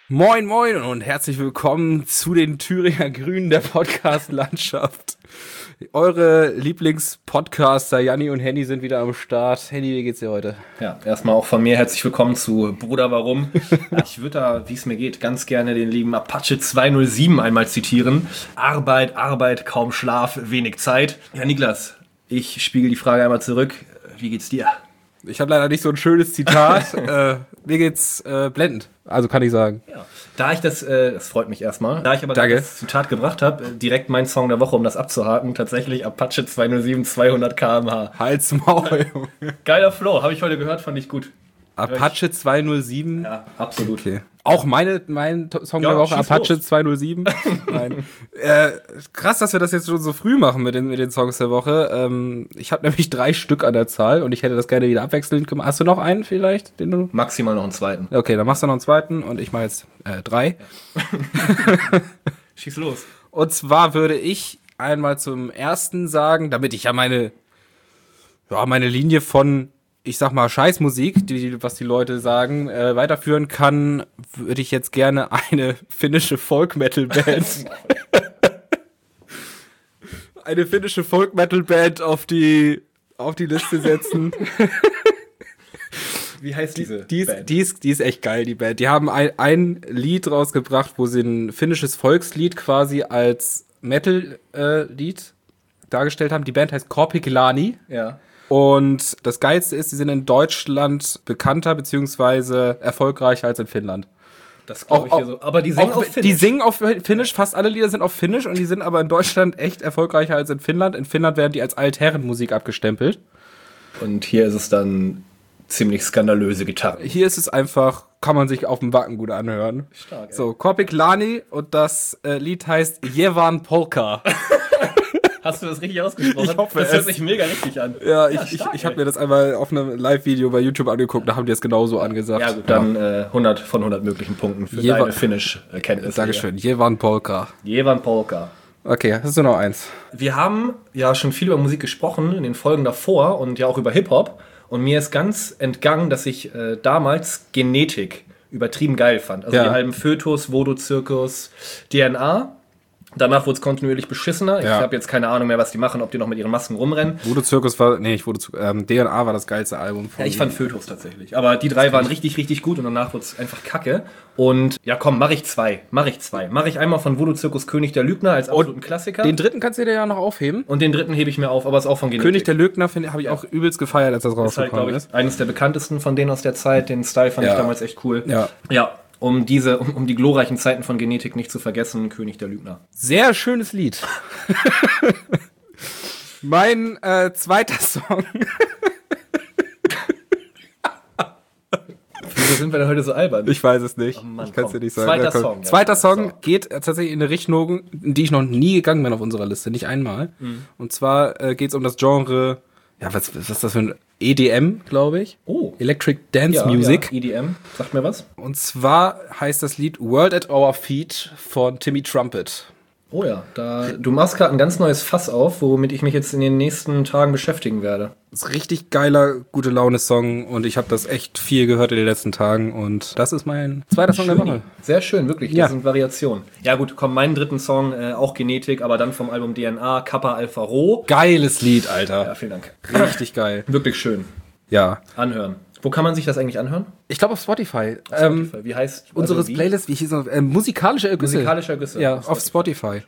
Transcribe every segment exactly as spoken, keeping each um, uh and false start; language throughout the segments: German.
Moin moin und herzlich willkommen zu den Thüringer Grünen der Podcast-Landschaft. Eure Lieblingspodcaster Janni und Henny sind wieder am Start. Henny, wie geht's dir heute? Ja, erstmal auch von mir herzlich willkommen zu Bruder Warum. Ich würde da, wie es mir geht, ganz gerne den lieben Apache zwei null sieben einmal zitieren. Arbeit, Arbeit, kaum Schlaf, wenig Zeit. Ja, Niklas, ich spiegel die Frage einmal zurück. Wie geht's dir? Ich habe leider nicht so ein schönes Zitat. äh, mir geht's äh, blendend, also kann ich sagen. Ja. Da ich das, äh, das freut mich erstmal, da ich aber Danke. das Zitat gebracht habe, direkt mein Song der Woche, um das abzuhaken, tatsächlich Apache zwei null sieben, zweihundert Kilometer pro Stunde. Hals, Maul, Junge. Geiler Flow, habe ich heute gehört, fand ich gut. Apache zwei null sieben? Ja, absolut. Okay. Auch meine, mein Song Ja, der Woche, schieß Apache los. zwei null sieben. Nein. Äh, krass, dass wir das jetzt schon so früh machen mit den, mit den Songs der Woche. Ähm, ich habe nämlich drei Stück an der Zahl und ich hätte das gerne wieder abwechselnd gemacht. Hast du noch einen vielleicht? Den du? Maximal noch einen zweiten. Okay, dann machst du noch einen zweiten und ich mache jetzt äh, drei. Schieß los. Und zwar würde ich einmal zum ersten sagen, damit ich ja meine, ja, meine Linie von, ich sag mal, Scheißmusik, die, was die Leute sagen, äh, weiterführen kann, würde ich jetzt gerne eine finnische Folk-Metal-Band eine finnische Folk-Metal-Band auf die, auf die Liste setzen. Wie heißt diese Die ist, Band? die, ist, die ist echt geil, die Band. Die haben ein, ein Lied rausgebracht, wo sie ein finnisches Volkslied quasi als Metal-Lied äh, dargestellt haben. Die Band heißt Korpiklani. Ja. Und das Geilste ist, sie sind in Deutschland bekannter beziehungsweise erfolgreicher als in Finnland. Das glaube ich Auch- hier so. Aber die singen Auch, auf Finnisch. Die singen auf Finnisch, fast alle Lieder sind auf Finnisch und die sind aber in Deutschland echt erfolgreicher als in Finnland. In Finnland werden die als Altherrenmusik abgestempelt. Und hier ist es dann ziemlich skandalöse Gitarren. Hier ist es einfach, kann man sich auf dem Wacken gut anhören. Stark, ey. So, Korpiklani und das äh, Lied heißt Jevan Polka. Hast du das richtig ausgesprochen? Ich hoffe das hört es. sich mega richtig an. Ja, ich, ich, stark, ich habe ey. mir das einmal auf einem Live-Video bei YouTube angeguckt, da haben die es genauso angesagt. Ja gut, dann äh, hundert von hundert möglichen Punkten für Jewa- deine Finnisch-Kenntnisse. Dankeschön, Jevan Polka. Jevan Polka. Okay, hast du noch eins? Wir haben ja schon viel über Musik gesprochen in den Folgen davor und ja auch über Hip-Hop. Und mir ist ganz entgangen, dass ich äh, damals Genetik übertrieben geil fand. Also Ja. die Alben Fötus, Voodoo Zirkus, D N A. Danach wurde es kontinuierlich beschissener. Ich Ja. habe jetzt keine Ahnung mehr, was die machen, ob die noch mit ihren Masken rumrennen. Voodoo Zirkus war, nee, nicht Voodoo Zirkus, ähm, D N A war das geilste Album von Ja, ich fand Fötus tatsächlich. Aber die drei waren richtig, richtig gut und danach wurde es einfach kacke. Und ja, komm, mach ich zwei. Mach ich zwei. Mach ich einmal von Voodoo Zirkus König der Lügner als absoluten Klassiker. Den dritten kannst du dir ja noch aufheben. und den dritten hebe ich mir auf, aber ist auch von Genetik. König der Lügner habe ich auch übelst gefeiert, als das ist halt, rausgekommen glaube ich, ist. eines der bekanntesten von denen aus der Zeit. Den Style fand Ja. ich damals echt cool. Ja. Ja, um diese, um, um die glorreichen Zeiten von Genetik nicht zu vergessen, König der Lügner. Sehr schönes Lied. Mein äh, zweiter Song. Wieso sind wir denn heute so albern? Ich weiß es nicht. Oh Mann, ich kann es komm. dir nicht sagen. Zweiter Ja, komm. Song, ja. Zweiter Song So. geht äh, tatsächlich in eine Richtung, in die ich noch nie gegangen bin auf unserer Liste. Nicht einmal. Mhm. Und zwar äh, geht es um das Genre, ja, was, was ist das für ein E D M, glaube ich? Oh. Electric Dance Ja, Music. Ja, E D M, sagt mir was? Und zwar heißt das Lied World at Our Feet von Timmy Trumpet. Oh ja, da, du machst gerade ein ganz neues Fass auf, womit ich mich jetzt in den nächsten Tagen beschäftigen werde. Das ist ein richtig geiler, gute Laune-Song und ich habe das echt viel gehört in den letzten Tagen und das ist mein zweiter Song der Woche. Sehr schön, wirklich. Das Ja. sind Variationen. Ja gut, komm, meinen dritten Song, äh, auch Genetik, aber dann vom Album D N A, Kappa Alpha Rho. Geiles Lied, Alter. Ja, vielen Dank. Richtig geil. Wirklich schön. Ja. Anhören. Wo kann man sich das eigentlich anhören? Ich glaube auf Spotify. Ähm, Wie heißt unseres also wie? Playlist, wie hieß es? Äh, musikalische Ergüsse. Musikalischer Ergüsse. Ja, Auf auf Spotify.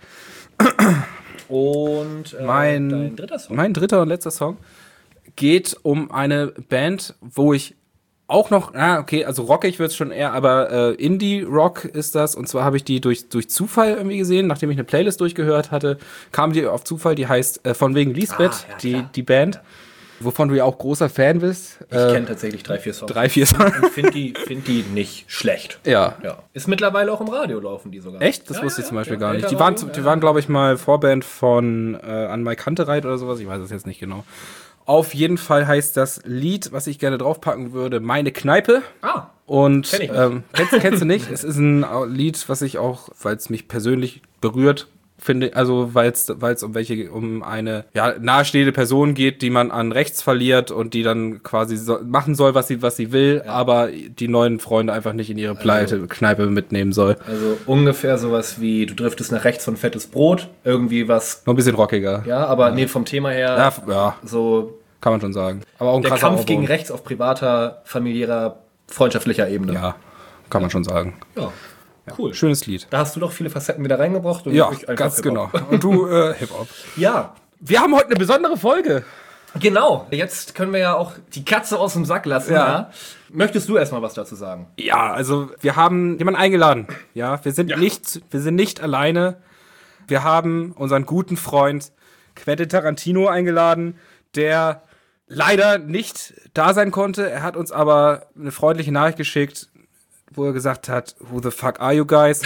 Und äh, Mein, dein dritter Song. mein dritter und letzter Song geht um eine Band, wo ich auch noch, ah, okay, also rockig wird's schon eher, aber äh, Indie-Rock ist das. Und zwar habe ich die durch, durch Zufall irgendwie gesehen, nachdem ich eine Playlist durchgehört hatte, kam die auf Zufall, die heißt äh, von wegen Lisbeth, Ah, ja, die, klar. die Band, wovon du ja auch großer Fan bist. Ich Äh, kenne tatsächlich drei, vier Songs. drei, vier Songs. Und finde die, find die nicht schlecht. Ja. Ja. Ist mittlerweile auch im Radio laufen, die sogar. Echt? Das Ja, wusste ja, ich zum Beispiel ja, gar nicht. Alter Die waren, Radio, die ja. waren glaube ich, mal Vorband von äh, An Mike Kantereit oder sowas. Ich weiß es jetzt nicht genau. Auf jeden Fall heißt das Lied, was ich gerne draufpacken würde, Meine Kneipe. Ah, Und Kenn ich nicht. ähm, kennst, kennst du nicht? Es ist ein Lied, was ich auch, weil es mich persönlich berührt, finde, also weil es weil es um welche um eine ja nahestehende Person geht, die man an rechts verliert und die dann quasi so, machen soll, was sie was sie will, ja. aber die neuen Freunde einfach nicht in ihre Pleite also, Kneipe mitnehmen soll. Also ungefähr sowas wie du driftest nach rechts von fettes Brot, irgendwie was noch ein bisschen rockiger. Ja, aber ja. nee, vom Thema her ja, ja. so kann man schon sagen. Aber auch ein der Kampf Aufbau. Gegen rechts auf privater, familiärer, freundschaftlicher Ebene. Ja, kann man schon sagen. Ja. Ja, cool. Schönes Lied. Da hast du doch viele Facetten wieder reingebracht. Und ja, ich einfach ganz Hip-Hop. genau. Und du, äh, Hip-Hop. Ja. Wir haben heute eine besondere Folge. Genau. Jetzt können wir ja auch die Katze aus dem Sack lassen. Ja. Ja. Möchtest du erstmal was dazu sagen? Ja, also wir haben jemanden eingeladen. Ja, wir sind Ja. nicht, wir sind nicht alleine. Wir haben unseren guten Freund Quentin Tarantino eingeladen, der leider nicht da sein konnte. Er hat uns aber eine freundliche Nachricht geschickt, wo er gesagt hat, who the fuck are you guys?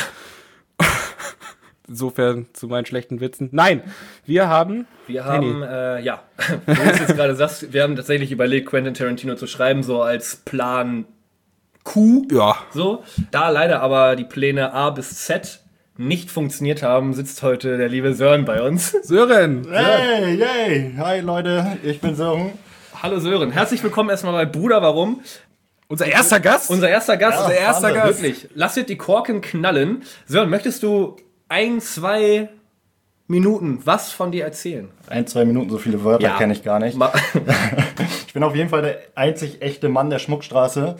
Insofern zu meinen schlechten Witzen. Nein, wir haben... Wir haben, äh, ja, wie du es jetzt gerade sagst, wir haben tatsächlich überlegt, Quentin Tarantino zu schreiben, so als Plan Q. Ja. So. Da leider aber die Pläne A bis Z nicht funktioniert haben, sitzt heute der liebe Sören bei uns. Sören! Hey, yay! Hi Leute, ich bin Sören. Hallo Sören, herzlich willkommen erstmal bei Bruder, warum? Unser erster Gast? Unser erster Gast. Ja, unser erster Wahnsinn. Gast. Wirklich. Lasst die Korken knallen. Sören, möchtest du ein, zwei Minuten was von dir erzählen? Ein, zwei Minuten, so viele Wörter Ja. kenne ich gar nicht. Ma- Ich bin auf jeden Fall der einzig echte Mann der Schmuckstraße.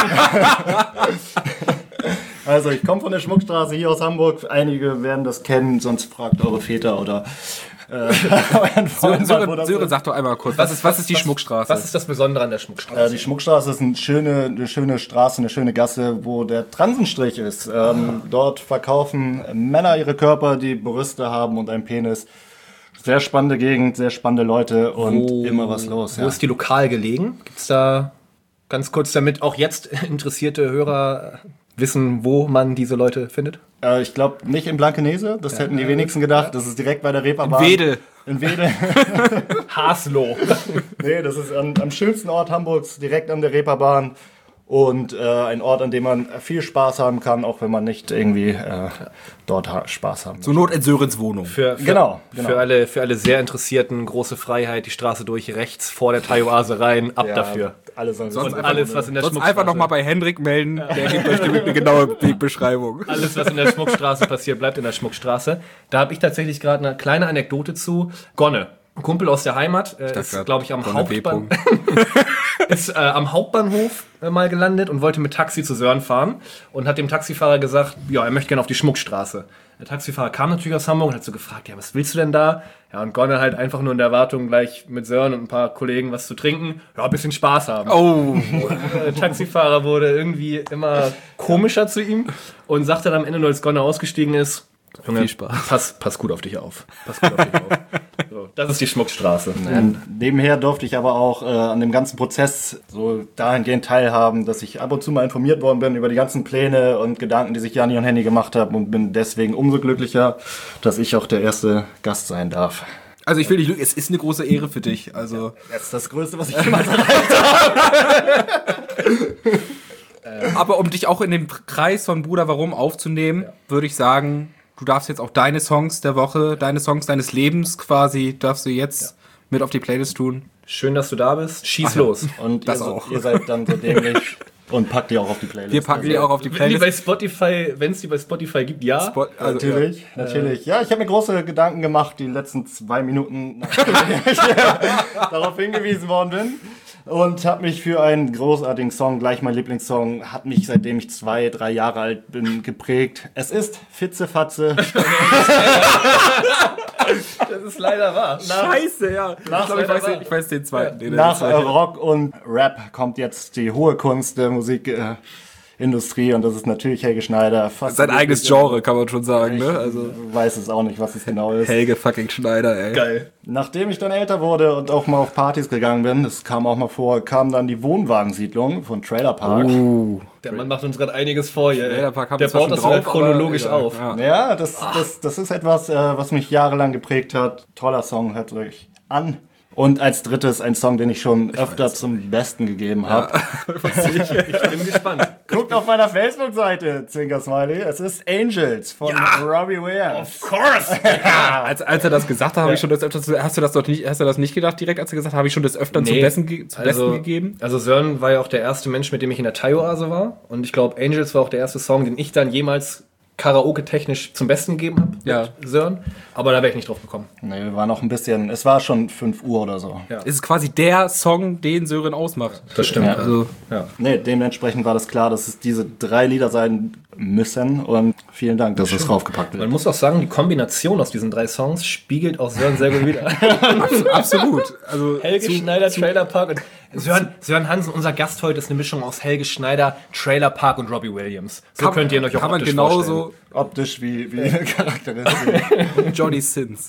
Also ich komme von der Schmuckstraße hier aus Hamburg. Einige werden das kennen, sonst fragt eure Väter oder äh, euren Sören, Freund mal, wo Sören, das Sören ist. sag doch einmal kurz, was ist, was ist die was, Schmuckstraße? Was ist das Besondere an der Schmuckstraße? Äh, die Schmuckstraße ist eine schöne, eine schöne Straße, eine schöne Gasse, wo der Transenstrich ist. Ähm, dort verkaufen Männer ihre Körper, die Brüste haben und einen Penis. Sehr spannende Gegend, sehr spannende Leute und Wo- immer was los. Wo Ja. ist die lokal gelegen? Gibt's da ganz kurz, damit auch jetzt interessierte Hörer wissen, wo man diese Leute findet? Äh, ich glaube nicht in Blankenese, das hätten die wenigsten gedacht. Das ist direkt bei der Reeperbahn. Wedel. In Wedel. Haslo. Nee, das ist am, am schönsten Ort Hamburgs, direkt an der Reeperbahn. Und äh, ein Ort, an dem man viel Spaß haben kann, auch wenn man nicht irgendwie äh, dort ha- Spaß haben Zur Not in Sörens Wohnung. Für, für, Genau, genau. Für, alle, für alle sehr Interessierten, große Freiheit, die Straße durch, rechts vor der Thai-Oase rein, ab Ja, dafür. Alle sollen Sonst Und einfach- alles, was in der Sonst Schmuckstraße einfach nochmal bei Hendrik melden, der gibt euch eine genaue Wegbeschreibung. Alles, was in der Schmuckstraße passiert, bleibt in der Schmuckstraße. Da habe ich tatsächlich gerade eine kleine Anekdote zu. Gonne, ein Kumpel aus der Heimat, äh, ist, glaube ich, am, Gonne B. Hauptbahn ist äh, am Hauptbahnhof äh, mal gelandet und wollte mit Taxi zu Sören fahren und hat dem Taxifahrer gesagt, ja, er möchte gerne auf die Schmuckstraße. Der Taxifahrer kam natürlich aus Hamburg und hat so gefragt, ja, was willst du denn da? Ja, und Gonne halt einfach nur in der Erwartung, gleich mit Sören und ein paar Kollegen was zu trinken, ja, ein bisschen Spaß haben. Oh, Der Taxifahrer wurde irgendwie immer komischer zu ihm und sagte dann am Ende, nur als Gonne ausgestiegen ist, Junge, Viel Spaß. Pass, pass gut auf dich auf. Pass gut auf dich auf. So, das ist die Schmuckstraße. Und nebenher durfte ich aber auch äh, an dem ganzen Prozess so dahingehend teilhaben, dass ich ab und zu mal informiert worden bin über die ganzen Pläne und Gedanken, die sich Jani und Henny gemacht haben und bin deswegen umso glücklicher, dass ich auch der erste Gast sein darf. also ich will dich, es ist eine große Ehre für dich. Also, Das ist das Größte, was ich jemals erreicht aber um dich auch in den Kreis von Bruder Warum aufzunehmen, würde ich sagen, du darfst jetzt auch deine Songs der Woche, deine Songs deines Lebens quasi, darfst du jetzt mit auf die Playlist tun. Schön, dass du da bist. Schieß los. Und Das ihr, auch. ihr seid dann so dämlich und packt die auch auf die Playlist. Wir packen die auch auf die Wie Playlist. bei Spotify, wenn es die bei Spotify gibt, ja. Spot- also, Natürlich, natürlich. Ja, ich habe mir große Gedanken gemacht, die letzten zwei Minuten, nachdem ich darauf hingewiesen worden bin. Und habe mich für einen großartigen Song, gleich mein Lieblingssong, hat mich seitdem ich zwei, drei Jahre alt bin geprägt. Es ist Fitzefatze. Das ist leider wahr. Scheiße, ja. Ich, glaub, ich, weiß, den- ich weiß den zweiten. Den Nach der äh, Rock und Rap kommt jetzt die hohe Kunst der Musikindustrie äh, Industrie, und das ist natürlich Helge Schneider. Fast sein eigenes Genre, kann man schon sagen, ne? Also Ich weiß es auch nicht, was es genau ist. Helge fucking Schneider, ey. Geil. Nachdem ich dann älter wurde und auch mal auf Partys gegangen bin, das kam auch mal vor, kam dann die Wohnwagensiedlung von Trailer Park. Uh. Der Mann macht uns gerade einiges vor hier. ey. Trailer Park haben Der wir zwar baut schon das wieder drauf, chronologisch aber egal. auf. Ja. Ja, das, das, das ist etwas, äh, was mich jahrelang geprägt hat. Toller Song, hört euch an. Und als drittes ein Song, den ich schon öfter zum Besten gegeben habe. Ja. ich, ich bin gespannt. Guckt auf meiner Facebook-Seite, Zwinker Smiley. Es ist Angels von ja. Robbie Williams. Of course! Ja. Als, als er das gesagt hat, habe ich schon das öfter, hast du das doch nicht, hast du das nicht gedacht direkt, als er gesagt hat, habe ich schon das öfter nee. zum, Besten, zum also, Besten gegeben? Also Sören war ja auch der erste Mensch, mit dem ich in der Thai-Oase war. Und ich glaube, Angels war auch der erste Song, den ich dann jemals Karaoke-technisch zum Besten gegeben habe ja. mit Sören. Aber da wäre ich nicht drauf gekommen. Nee, wir waren noch ein bisschen, es war schon fünf Uhr oder so. Ja. Es ist quasi der Song, den Sören ausmacht. Das stimmt. Ja. Also, ja. Nee, dementsprechend war das klar, dass es diese drei Lieder sein müssen. Und vielen Dank, dass es draufgepackt wird. Man muss auch sagen, die Kombination aus diesen drei Songs spiegelt auch Sören sehr gut wieder. Absolut. Also Helge zu, Schneider, zu, Trailer Park und Sören, Sören Hansen, unser Gast heute, ist eine Mischung aus Helge Schneider, Trailer Park und Robbie Williams. So kann, könnt ihr euch auch kann man optisch genauso vorstellen. Optisch wie, wie Charakteristik. Und Johnny Sins.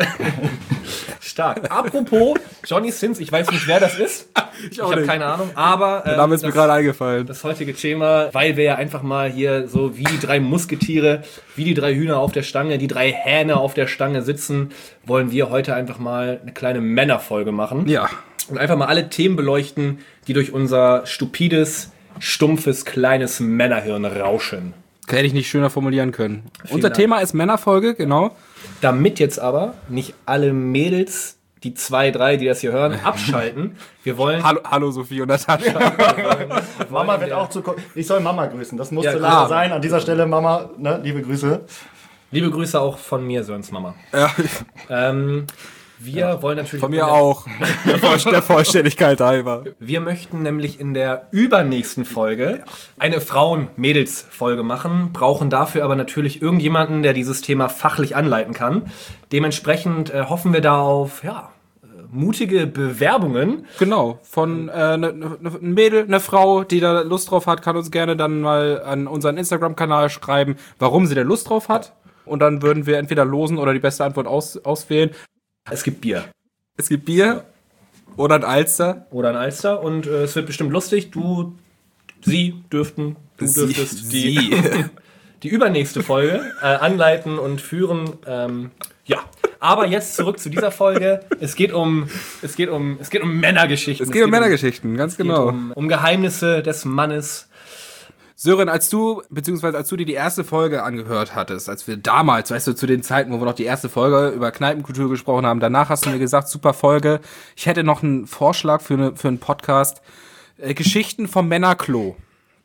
Stark. Apropos Johnny Sins, ich weiß nicht, wer das ist. Ich, ich habe keine Ahnung, aber... Der Name ist mir gerade eingefallen. Das heutige Thema, weil wir ja einfach mal hier so wie die drei Musketiere, wie die drei Hühner auf der Stange, die drei Hähne auf der Stange sitzen, wollen wir heute einfach mal eine kleine Männerfolge machen. Ja. Und einfach mal alle Themen beleuchten, die durch unser stupides, stumpfes, kleines Männerhirn rauschen. Hätte ich nicht schöner formulieren können. Vielen Unser Dank. Thema ist Männerfolge, genau. Damit jetzt aber nicht alle Mädels, die zwei, drei, die das hier hören, abschalten. Wir wollen... Hallo, hallo Sophie und Natascha. Mama wird auch zu... Ko- Ich soll Mama grüßen, das musste Ja, leider klar. sein. An dieser Stelle, Mama, ne, liebe Grüße. Liebe Grüße auch von mir, Sörens Mama. Ja, Ähm, wir wollen natürlich... von mir auch. Der Voll- Der Vollständigkeit halber. Wir möchten nämlich in der übernächsten Folge eine Frauen-Mädels-Folge machen, brauchen dafür aber natürlich irgendjemanden, der dieses Thema fachlich anleiten kann. Dementsprechend äh, hoffen wir da auf, ja, äh, mutige Bewerbungen. Genau, von äh, ne, ne, ein Mädel, eine Frau, die da Lust drauf hat, kann uns gerne dann mal an unseren Instagram-Kanal schreiben, warum sie da Lust drauf hat. Und dann würden wir entweder losen oder die beste Antwort aus, auswählen. Es gibt Bier Es gibt Bier oder ein Alster. oder ein Alster und äh, es wird bestimmt lustig. Du, sie dürften, du Sie- dürftest die, sie. die übernächste Folge äh, anleiten und führen. Ähm, ja, aber jetzt zurück zu dieser Folge. Es geht um, es geht um, es geht um Männergeschichten. Es geht um Männergeschichten, ganz Es geht genau. um, um Geheimnisse des Mannes. Sören, als du, beziehungsweise als du dir die erste Folge angehört hattest, als wir damals, weißt du, zu den Zeiten, wo wir noch die erste Folge über Kneipenkultur gesprochen haben, danach hast du mir gesagt, super Folge, ich hätte noch einen Vorschlag für, eine, für einen Podcast, äh, Geschichten vom Männerklo.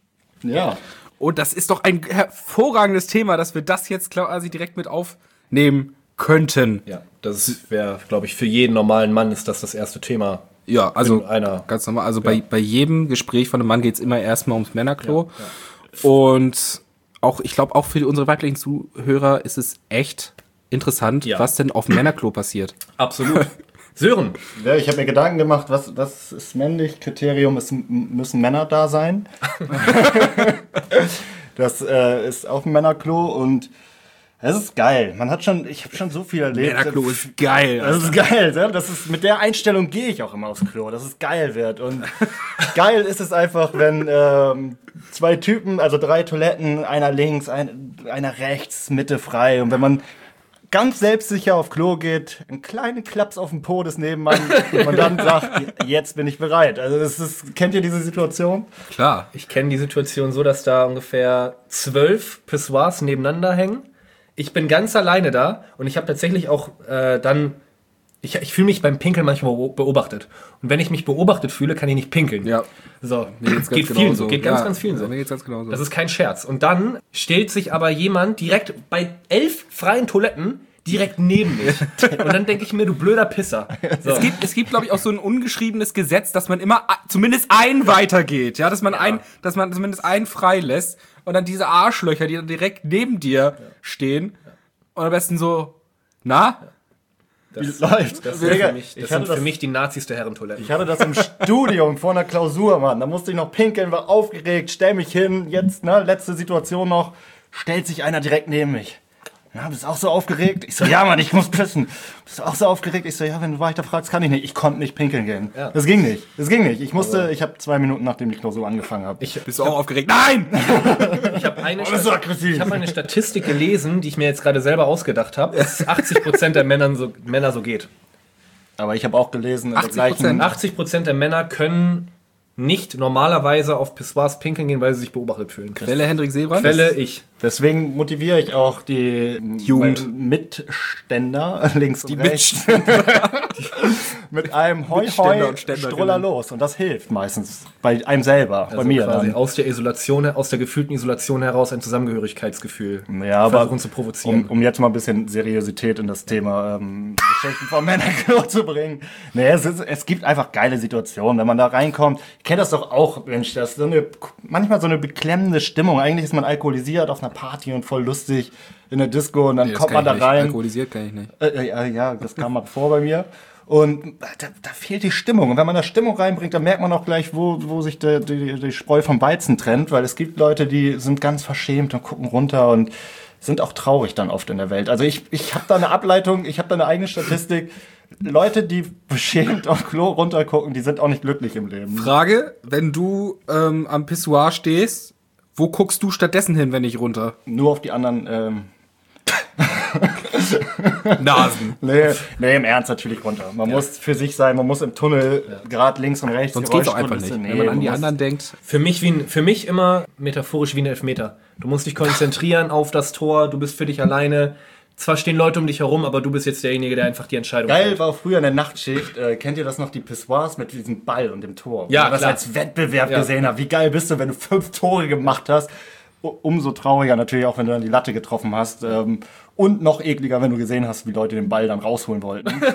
Ja. Und das ist doch ein hervorragendes Thema, dass wir das jetzt quasi direkt mit aufnehmen könnten. Ja, das wäre, glaube ich, für jeden normalen Mann ist das das erste Thema. Ja, also In einer- ganz normal. Also Ja. bei, bei jedem Gespräch von einem Mann geht's immer erstmal ums Männerklo. Ja, Und auch, ich glaube, auch für unsere weiblichen Zuhörer ist es echt interessant, Ja. was denn auf dem Männerklo passiert. Absolut. Sören, Ja, ich habe mir Gedanken gemacht, was, was ist männlich? Kriterium ist, m- müssen Männer da sein. Das äh, ist auf dem Männerklo und es ist geil. Man hat schon, ich habe schon so viel erlebt. Männerklo ist geil. Das ist geil, ne? Das ist, mit der Einstellung gehe ich auch immer aufs Klo, dass es geil wird. Und geil ist es einfach, wenn ähm, zwei Typen, also drei Toiletten, einer links, ein, einer rechts, Mitte frei. Und wenn man ganz selbstsicher auf Klo geht, einen kleinen Klaps auf den Po des Nebenmann und dann sagt, jetzt bin ich bereit. Also das ist, kennt ihr diese Situation? Klar. ich kenne die Situation so, dass da ungefähr zwölf Pissoirs nebeneinander hängen. Ich bin ganz alleine da und ich habe tatsächlich auch äh, dann, ich, ich fühle mich beim Pinkeln manchmal beobachtet. Und wenn ich mich beobachtet fühle, kann ich nicht pinkeln. Ja. So, Mir geht's ganz geht genauso. vielen so, geht ganz, Ja, ganz vielen so. Mir geht's ganz genauso. Das ist kein Scherz. Und dann stellt sich aber jemand direkt bei elf freien Toiletten direkt neben mich. Und dann denke ich mir, du blöder Pisser. So. Es gibt, es gibt, glaube ich, auch so ein ungeschriebenes Gesetz, dass man immer a- zumindest ein weitergeht, ja, dass man ein, dass man zumindest einen frei lässt und dann diese Arschlöcher, die dann direkt neben dir stehen und am besten so, na? Das, Läuft. das, Digga, sind für mich, ich das hatte sind für das- mich die Nazis der Herrentoiletten. Ich hatte das im Studium vor einer Klausur, Mann. Da musste ich noch pinkeln, war aufgeregt, stell mich hin. Jetzt, ne, letzte Situation noch, stellt sich einer direkt neben mich. Ja, bist auch so aufgeregt? Ich so, ja, Mann, ich muss pissen. Bist du auch so aufgeregt? Ich so, ja, wenn du weiter fragst, kann ich nicht. Ich konnte nicht pinkeln gehen. Ja. Das ging nicht. Das ging nicht. Ich musste, ich habe zwei Minuten, nachdem die Klausur angefangen habe. Ich, Bist du auch aufgeregt? Nein! ich habe eine, das ist so aggressiv. ich hab eine Statistik gelesen, die ich mir jetzt gerade selber ausgedacht habe, dass achtzig Prozent der Männer so, Männer so geht. Aber ich habe auch gelesen, in der achtzig gleichen... Prozent. achtzig Prozent der Männer können nicht normalerweise auf Pissoirs pinkeln gehen, weil sie sich beobachtet fühlen. Quelle Hendrik Seebrand? Quelle ich. Deswegen motiviere ich auch die Jugend. Mitständer links und Die rechts mit einem Hoi Mitständer Hoi und Ständerinnen. Struller los. Und das hilft meistens bei einem selber, bei mir quasi dann. aus der Isolation, aus der gefühlten Isolation heraus ein Zusammengehörigkeitsgefühl Ja, aber versuchen zu provozieren. Um, um jetzt mal ein bisschen Seriosität in das Thema ähm, Geschichten von Männern zu bringen. Nee, es, ist, es gibt einfach geile Situationen, wenn man da reinkommt. Ich kenne das doch auch, Mensch, das ist so eine, manchmal so eine beklemmende Stimmung. Eigentlich ist man alkoholisiert auf einer Party und voll lustig in der Disco und dann Nee, das kommt kann man da ich nicht. rein. Alkoholisiert kann ich nicht. Äh, ja, ja, das kam mal vor bei mir. Und da, da fehlt die Stimmung. Und wenn man da Stimmung reinbringt, dann merkt man auch gleich, wo, wo sich der, die, die Spreu vom Weizen trennt. Weil es gibt Leute, die sind ganz verschämt und gucken runter und sind auch traurig dann oft in der Welt. Also ich, ich habe da eine Ableitung, ich habe da eine eigene Statistik. Leute, die beschämt auf Klo runtergucken, die sind auch nicht glücklich im Leben. Frage, wenn du ähm, am Pissoir stehst, wo guckst du stattdessen hin, wenn nicht runter? Nur auf die anderen... Ähm Nasen. Nee, nee, im Ernst natürlich runter. Man ja. muss für sich sein, man muss im Tunnel ja. gerade links und rechts. Sonst geht's auch einfach nicht. Nee, wenn man an die muss anderen denkt. Für mich, wie ein, für mich immer metaphorisch wie ein Elfmeter. Du musst dich konzentrieren auf das Tor, du bist für dich alleine. Zwar stehen Leute um dich herum, aber du bist jetzt derjenige, der einfach die Entscheidung Geil fällt. war auch früher in der Nachtschicht. Äh, kennt ihr das noch, die Pissoirs mit diesem Ball und dem Tor? Ja, Wenn man das klar. als Wettbewerb Ja. gesehen hat. Wie geil bist du, wenn du fünf Tore gemacht hast? Umso trauriger natürlich auch, wenn du dann die Latte getroffen hast. Ähm, und noch ekliger, wenn du gesehen hast, wie Leute den Ball dann rausholen wollten. Haben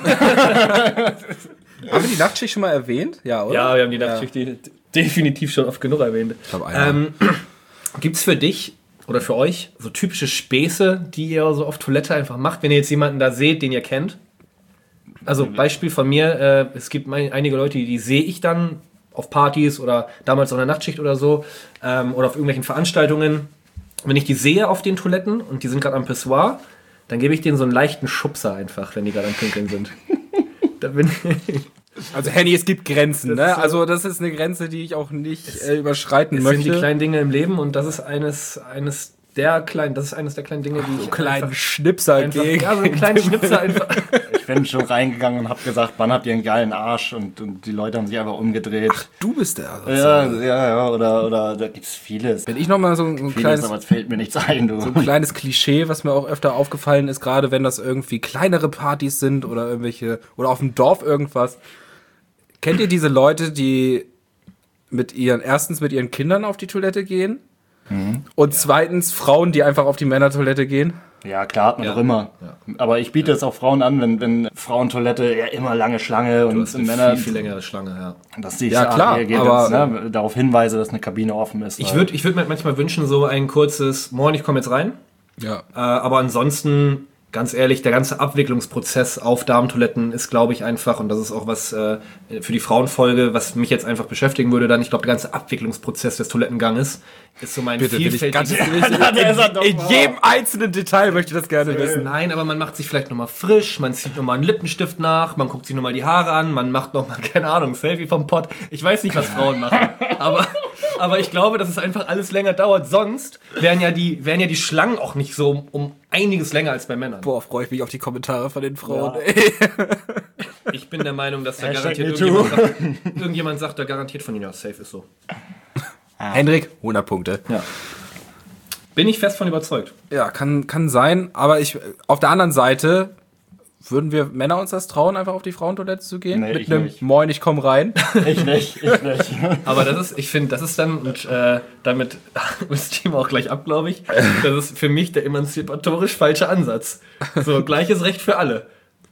wir die Nachtschicht schon mal erwähnt? Ja, oder? Ja, wir haben die Nachtschicht ja. definitiv schon oft genug erwähnt. Ich glaube, einmal. Ähm, gibt's für dich oder für euch so typische Späße, die ihr so auf Toilette einfach macht, wenn ihr jetzt jemanden da seht, den ihr kennt? Also Beispiel von mir, äh, es gibt mein, einige Leute, die, die sehe ich dann auf Partys oder damals auf einer Nachtschicht oder so ähm, oder auf irgendwelchen Veranstaltungen. Wenn ich die sehe auf den Toiletten und die sind gerade am Pissoir, dann gebe ich denen so einen leichten Schubser einfach, wenn die gerade am Pinkeln sind. Da bin ich... Also Henny, es gibt Grenzen, Das ne? ist so- Also das ist eine Grenze, die ich auch nicht äh, überschreiten Das möchte. sind die kleinen Dinge im Leben und das ist eines, eines der kleinen, das ist eines der kleinen Dinge, die ich kleinen einfach, Schnipser einfach, gegen. ja, so einen kleinen Schnipsel einfach. Ich bin schon reingegangen und hab gesagt, wann habt ihr einen geilen Arsch? Und, und die Leute haben sich einfach umgedreht. Du bist der. Ja, ja, ja, oder, oder da gibt's vieles. Wenn ich nochmal so ein, ein Vieles, kleines, aber es fällt mir nichts ein, du. so ein kleines Klischee, was mir auch öfter aufgefallen ist, gerade wenn das irgendwie kleinere Partys sind oder irgendwelche, oder auf dem Dorf irgendwas. Kennt ihr diese Leute, die mit ihren, erstens mit ihren Kindern auf die Toilette gehen? Mhm. Und zweitens Frauen, die einfach auf die Männertoilette gehen? Ja, klar, hat man Ja. doch immer. Ja. Aber ich biete es auch Frauen an, wenn, wenn Frauentoilette ja immer lange Schlange Du und hast eine Männer, viel, viel längere Schlange, ja. dass ich Ja, sag, klar, hier geht aber- jetzt, ne, darauf hinweise, dass eine Kabine offen ist. Ich weil- würde ich würd mir manchmal wünschen, so ein kurzes, moin, ich komme jetzt rein. Ja. Äh, aber ansonsten, ganz ehrlich, der ganze Abwicklungsprozess auf Damentoiletten ist, glaube ich, einfach, und das ist auch was äh, für die Frauenfolge, was mich jetzt einfach beschäftigen würde, dann, ich glaube, der ganze Abwicklungsprozess des Toilettenganges ist so mein Bitte, will ich ganz, vielfältiges... in, in jedem einzelnen Detail möchte ich das gerne wissen. Nein, aber man macht sich vielleicht nochmal frisch, man zieht nochmal einen Lippenstift nach, man guckt sich nochmal die Haare an, man macht nochmal, keine Ahnung, ein Selfie vom Pott. Ich weiß nicht, was Frauen machen, aber, aber ich glaube, dass es einfach alles länger dauert. Sonst wären ja die, wären ja die Schlangen auch nicht so um, um einiges länger als bei Männern. Boah, freue ich mich auf die Kommentare von den Frauen. Ja. Ey. Ich bin der Meinung, dass da Hashtag garantiert me irgendjemand sagt, irgendjemand sagt, da garantiert von ihnen, ja, safe ist so. Hendrik, hundert Punkte. Ja. Bin ich fest von überzeugt. Ja, kann, kann sein, aber ich, auf der anderen Seite, würden wir Männer uns das trauen, einfach auf die Frauentoilette zu gehen? Nee, Mit ich einem nicht. Moin, ich komm rein. Ich nicht, ich nicht. Aber das ist, ich finde, das ist dann, und äh, damit ist das Thema auch gleich ab, glaube ich, das ist für mich der emanzipatorisch falsche Ansatz. So, gleiches Recht für alle.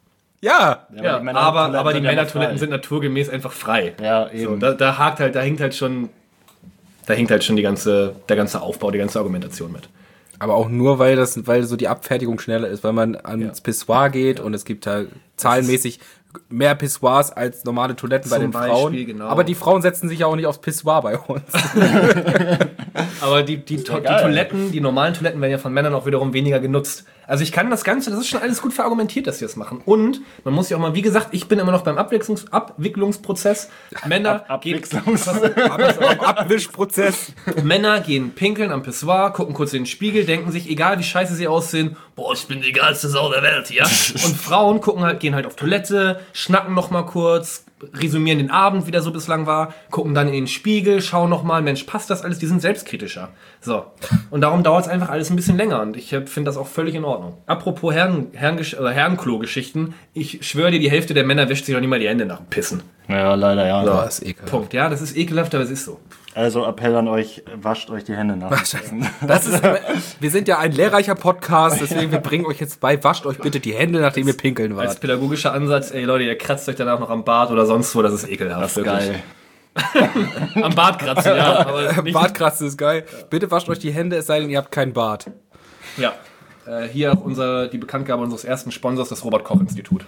Ja. Ja, die aber, Männertoiletten aber die sind ja Männertoiletten frei. sind naturgemäß einfach frei. Ja, So, eben. da, da hakt halt, da hinkt halt schon, da hinkt halt schon die ganze, der ganze Aufbau, die ganze Argumentation mit. Aber auch nur, weil das, weil so die Abfertigung schneller ist, weil man ans Ja. Pissoir geht und es gibt halt zahlenmäßig mehr Pissoirs als normale Toiletten bei Zum den Frauen. Beispiel, genau. Aber die Frauen setzen sich ja auch nicht aufs Pissoir bei uns. Aber die, die, to- die geil. Toiletten, die normalen Toiletten werden ja von Männern auch wiederum weniger genutzt. Also ich kann das Ganze, das ist schon alles gut verargumentiert, dass sie das machen. Und man muss ja auch mal, wie gesagt, ich bin immer noch beim Abwicklungs- Abwicklungsprozess. Männer Ab- gehen, Abwechslungs- Abwischprozess. Männer gehen pinkeln am Pissoir, gucken kurz in den Spiegel, denken sich, egal wie scheiße sie aussehen, boah, ich bin die geilste Sau der Welt hier. Und Frauen gucken halt, gehen halt auf Toilette, schnacken noch mal kurz, resümieren den Abend, wie der so bislang war, gucken dann in den Spiegel, schauen noch mal, Mensch, passt das alles? Die sind selbstkritischer. So. Und darum dauert es einfach alles ein bisschen länger und ich finde das auch völlig in Ordnung. Apropos Herren, Herren, oder Herrenklo-Geschichten, ich schwöre dir, die Hälfte der Männer wäscht sich noch nicht mal die Hände nach dem Pissen. Ja, leider, ja. Oh, ist ekelhaft. Punkt. Ja, das ist ekelhaft, aber es ist so. Also Appell an euch, wascht euch die Hände nach. Das ist, wir sind ja ein lehrreicher Podcast, deswegen wir bringen euch jetzt bei, wascht euch bitte die Hände, nachdem ihr pinkeln Als wart. pädagogischer Ansatz, ey Leute, ihr kratzt euch danach noch am Bart oder sonst wo, das ist ekelhaft. Das ist geil. Am Bart kratzen, ja. Aber nicht, Bartkratzen ist geil. Bitte wascht euch die Hände, es sei denn, ihr habt keinen Bart. ja. Äh, hier auch unser, die Bekanntgabe unseres ersten Sponsors, das Robert-Koch-Institut.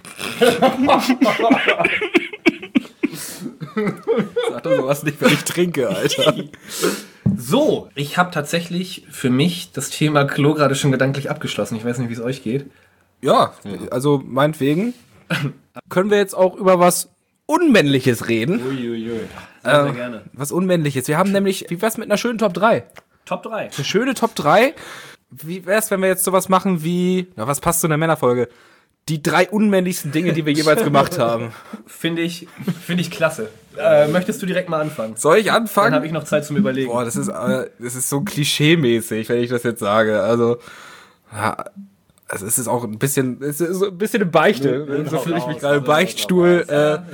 Sag doch sowas nicht, wenn ich trinke, Alter. So, ich habe tatsächlich für mich das Thema Klo gerade schon gedanklich abgeschlossen. Ich weiß nicht, wie es euch geht. Ja, also meinetwegen können wir jetzt auch über was Unmännliches reden. Uiuiui. Sehr, Äh, sehr gerne. Was Unmännliches. Wir haben nämlich, wie wär's mit einer schönen Top drei? Top drei. Eine schöne Top drei. Wie wär's, wenn wir jetzt sowas machen wie, na, was passt zu einer Männerfolge? Die drei unmännlichsten Dinge, die wir jeweils gemacht haben. Finde ich, finde ich klasse. Äh, möchtest du direkt mal anfangen? Soll ich Dann anfangen? habe ich noch Zeit zum Überlegen. Boah, das ist, äh, das ist so klischee-mäßig, wenn ich das jetzt sage. Also, ja, also es ist auch ein bisschen, es ist so ein bisschen eine Beichte. So fühle ich mich gerade im Beichtstuhl. Äh, ja.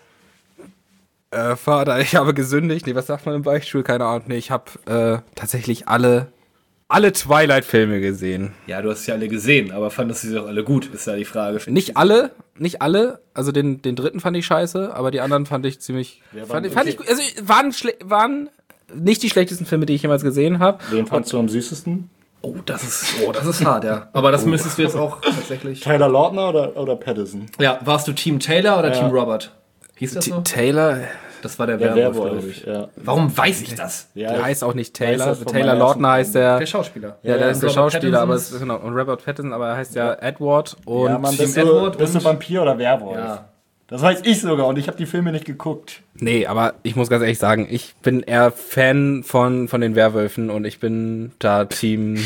äh, Vater, ich habe gesündigt. Nee, was sagt man im Beichtstuhl? Keine Ahnung. Nee, ich habe äh, tatsächlich alle, alle Twilight-Filme gesehen. ja, du hast sie alle gesehen, aber fandest du sie auch alle gut, ist ja die Frage. Nicht alle, nicht alle. Also den, den dritten fand ich scheiße, aber die anderen fand ich ziemlich, fand, ich- fand ich gut. Also waren, schle- waren nicht die schlechtesten Filme, die ich jemals gesehen habe. Wen fandst du am süßesten? Oh, das ist, oh, das ist hart, ja. Aber das müsstest du jetzt auch tatsächlich. Tyler Lautner oder, oder Patterson? Ja, warst du Team Taylor oder Ja. Team Robert? Hieß das T- so? Taylor, Das war der Der Werwolf, Werwolf, glaube ich. ja. Warum weiß ich das? Ja, der ich- heißt auch nicht weiß Taylor. das von Taylor meinem Lautner ersten heißt der. Der Schauspieler. Ja, der ist der Robert Schauspieler, aber es Pattinsons- ist genau. Und Robert Pattinson, aber er heißt ja Edward und ja, Mann, Team bist du, Edward bist du und- Vampir oder Werwolf? Ja. Das weiß ich sogar und ich habe die Filme nicht geguckt. nee, aber ich muss ganz ehrlich sagen, ich bin eher Fan von von den Werwölfen und ich bin da Team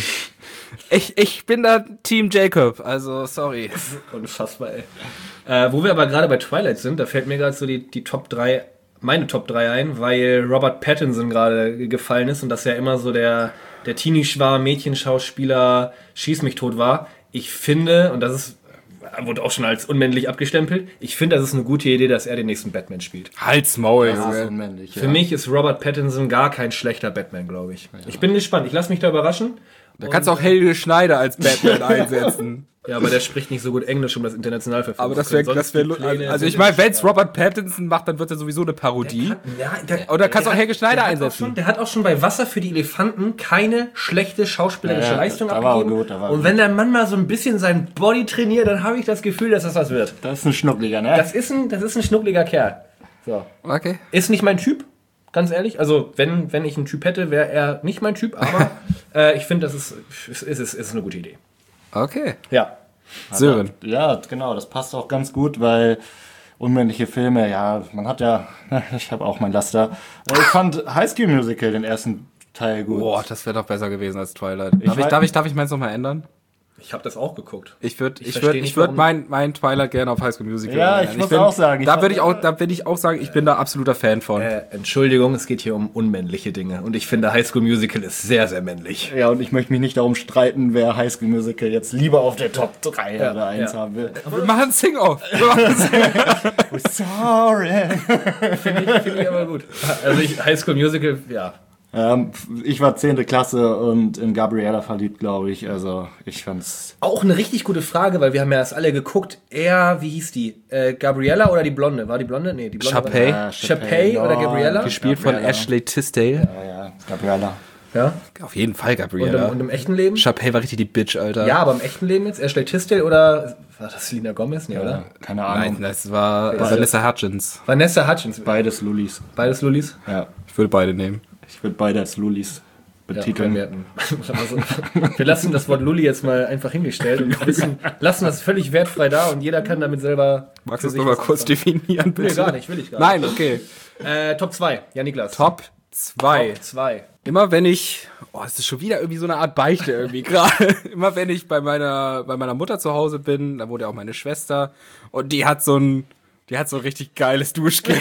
ich ich bin da Team Jacob, also sorry. Unfassbar, ey. Äh, wo wir aber gerade bei Twilight sind, da fällt mir gerade so die, die Top drei, meine Top drei ein, weil Robert Pattinson gerade gefallen ist und das ja immer so der, der Teenie-Schwarm, Mädchenschauspieler, Schieß mich tot war. Ich finde, und das ist, wurde auch schon als unmännlich abgestempelt, ich finde, das ist eine gute Idee, dass er den nächsten Batman spielt. Halt's Maul, Das ist Junge. unmännlich. Für mich ist Robert Pattinson gar kein schlechter Batman, glaube ich. Ich bin gespannt, ich lasse mich da überraschen. Da kannst du auch Helge Schneider als Batman einsetzen. Ja, aber der spricht nicht so gut Englisch, um das international verfolgen Aber das zu können. wäre, das Sonst wäre, die Pläne also ich sind meine, ja- wenn's Robert Pattinson macht, dann wird er sowieso eine Parodie. Ja, der, Oder kannst der auch Helge hat- Schneider der hat auch einsetzen. Schon, der hat auch schon bei Wasser für die Elefanten keine schlechte schauspielerische Ja, ja, Leistung da war abgegeben. gut, da war Und gut. wenn der Mann mal so ein bisschen sein Body trainiert, dann habe ich das Gefühl, dass das was wird. Das ist ein Schnuckliger, ne? Das ist ein, das ist ein schnuckliger Kerl. So. Okay. Ist nicht mein Typ, ganz ehrlich. Also wenn, wenn ich einen Typ hätte, wäre er nicht mein Typ. Aber äh, ich finde, das ist, ist, ist, ist, ist eine gute Idee. Okay. Ja. Sören. Ja, genau, das passt auch ganz gut, weil unmännliche Filme, ja, man hat ja, ich habe auch mein Laster. Ich fand High School Musical den ersten Teil gut. Boah, das wäre doch besser gewesen als Twilight. Darf ich, weiß- darf ich, darf ich meins nochmal ändern? Ich habe das auch geguckt. Ich würde, Ich ich versteh würde, nicht, ich würde warum- mein, mein Twilight gerne auf High School Musical. Ja, ändern. ich muss bin- auch sagen, ich Da fand- würde ich auch, da würde ich auch sagen, ich bin da absoluter Fan von. Äh, Entschuldigung, es geht hier um unmännliche Dinge. Und ich finde, High School Musical ist sehr, sehr männlich. Ja, und ich möchte mich nicht darum streiten, wer High School Musical jetzt lieber auf der Top drei Ja, oder eins ja. haben will. Wir machen ein Sing-Off. Wir machen ein Sing-Off. Sorry. Finde ich, finde ich aber gut. Also ich, High School Musical, ja. ähm, ich war zehnte Klasse und in Gabriella verliebt, glaube ich. Also ich fand's. Auch eine richtig gute Frage, weil wir haben ja erst alle geguckt. Er, wie hieß die? Äh, Gabriella oder die Blonde? War die Blonde? Nee, die Blonde. Chapey. War Chapey oder Gabriella? Gespielt von Gabriella. Ashley Tisdale. Ja, ja, Gabriella. Ja. Auf jeden Fall Und, im, Gabriella. und im echten Leben? Chapey war richtig die Bitch, Alter. Ja, aber im echten Leben jetzt? Ashley Tisdale oder war das Selena Gomez? Nee, oder? Keine Ahnung. Nein, das war Vanessa Hudgens. Vanessa Hutchins. Beides Lulis. Beides Lulis. Ja. Ich würde beide nehmen. Ich würde beide als Lulis. betiteln. Ja, wir, wir lassen das Wort Lulli jetzt mal einfach hingestellt und wissen, lassen das völlig wertfrei da und jeder kann damit selber... Magst du das nochmal kurz definieren, bitte? Nee, gar nicht, will ich gar nicht. Nein, okay. Äh, Top zwei, ja Niklas. Top zwei. Top zwei. Immer wenn ich, oh, es ist schon wieder irgendwie so eine Art Beichte irgendwie gerade. Immer wenn ich bei meiner, bei meiner Mutter zu Hause bin, da wohnt ja auch meine Schwester und die hat so ein, die hat so ein richtig geiles Duschgel.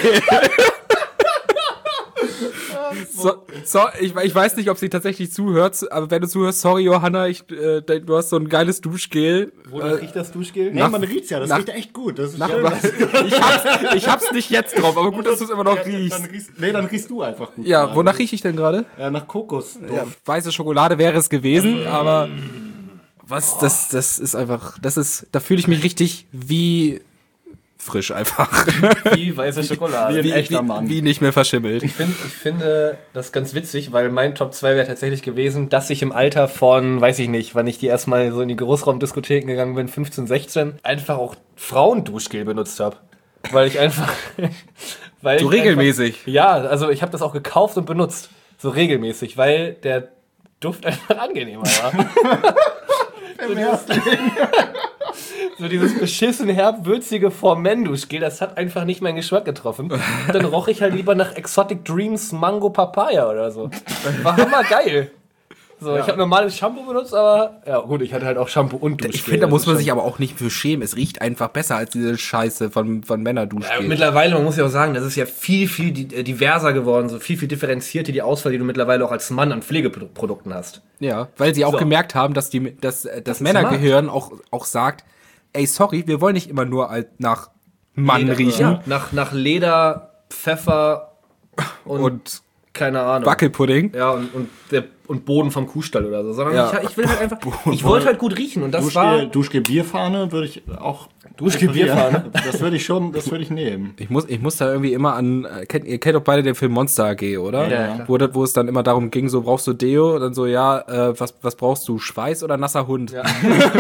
So, so, ich, ich weiß nicht, ob sie tatsächlich zuhört, aber wenn du zuhörst, sorry Johanna, ich, äh, du hast so ein geiles Duschgel. Wo äh, riecht das Duschgel? Nee, nach, man riecht's ja, das nach, riecht echt gut. Das ist nach, schön, ich, hab's, ich hab's nicht jetzt drauf, aber gut, dass du es immer noch ja, riechst. Dann riechst. Nee, dann riechst du einfach gut. Ja, wonach riech ich denn gerade? Ja, nach Kokos. Ja, weiße Schokolade wäre es gewesen, aber was, das, das ist einfach, das ist, da fühle ich mich richtig wie frisch einfach. Wie weiße Schokolade. Wie ein echter Mann. Wie nicht mehr verschimmelt. Ich, find, ich finde das ganz witzig, weil mein Top zwei wäre tatsächlich gewesen, dass ich im Alter von, weiß ich nicht, wann ich die erstmal so in die Großraumdiskotheken gegangen bin, fünfzehn, sechzehn, einfach auch Frauenduschgel benutzt habe. Weil ich einfach... weil so ich regelmäßig? Einfach, ja, also ich habe das auch gekauft und benutzt. So regelmäßig, weil der Duft einfach angenehmer war. so, dieses, so dieses beschissen herb-würzige Formenduschgel, das hat einfach nicht meinen Geschmack getroffen. Und dann roch ich halt lieber nach Exotic Dreams Mango Papaya oder so. War hammergeil. So, ja. Ich habe normales Shampoo benutzt, aber ja gut, ich hatte halt auch Shampoo und Duschgel. Ich finde, da muss man sich aber auch nicht für schämen. Es riecht einfach besser als diese Scheiße von, von Männerduschgel. Ja, mittlerweile, man muss ja auch sagen, das ist ja viel, viel diverser geworden, so viel, viel differenzierter die Auswahl, die du mittlerweile auch als Mann an Pflegeprodukten hast. Ja, weil sie auch so. gemerkt haben, dass die, dass das, das Männergehirn auch, auch sagt, ey, sorry, wir wollen nicht immer nur nach Mann Leder, riechen. Ja, nach, nach Leder, Pfeffer und, und keine Ahnung. Wackelpudding. Ja, und, und, der, und Boden vom Kuhstall oder so. Sondern ja. ich, ich will halt einfach, ich wollte halt gut riechen und das Duschgel, war... Duschgel-Bierfahne würde ich auch... Duschgel-Bierfahne? Das würde ich schon, das würde ich nehmen. Ich muss, ich muss da irgendwie immer an, kennt, ihr kennt doch beide den Film Monster A G, oder? Ja, ja. Wo, wo es dann immer darum ging, so, brauchst du Deo? Und dann so, ja, äh, was, was brauchst du? Schweiß oder nasser Hund? Ja.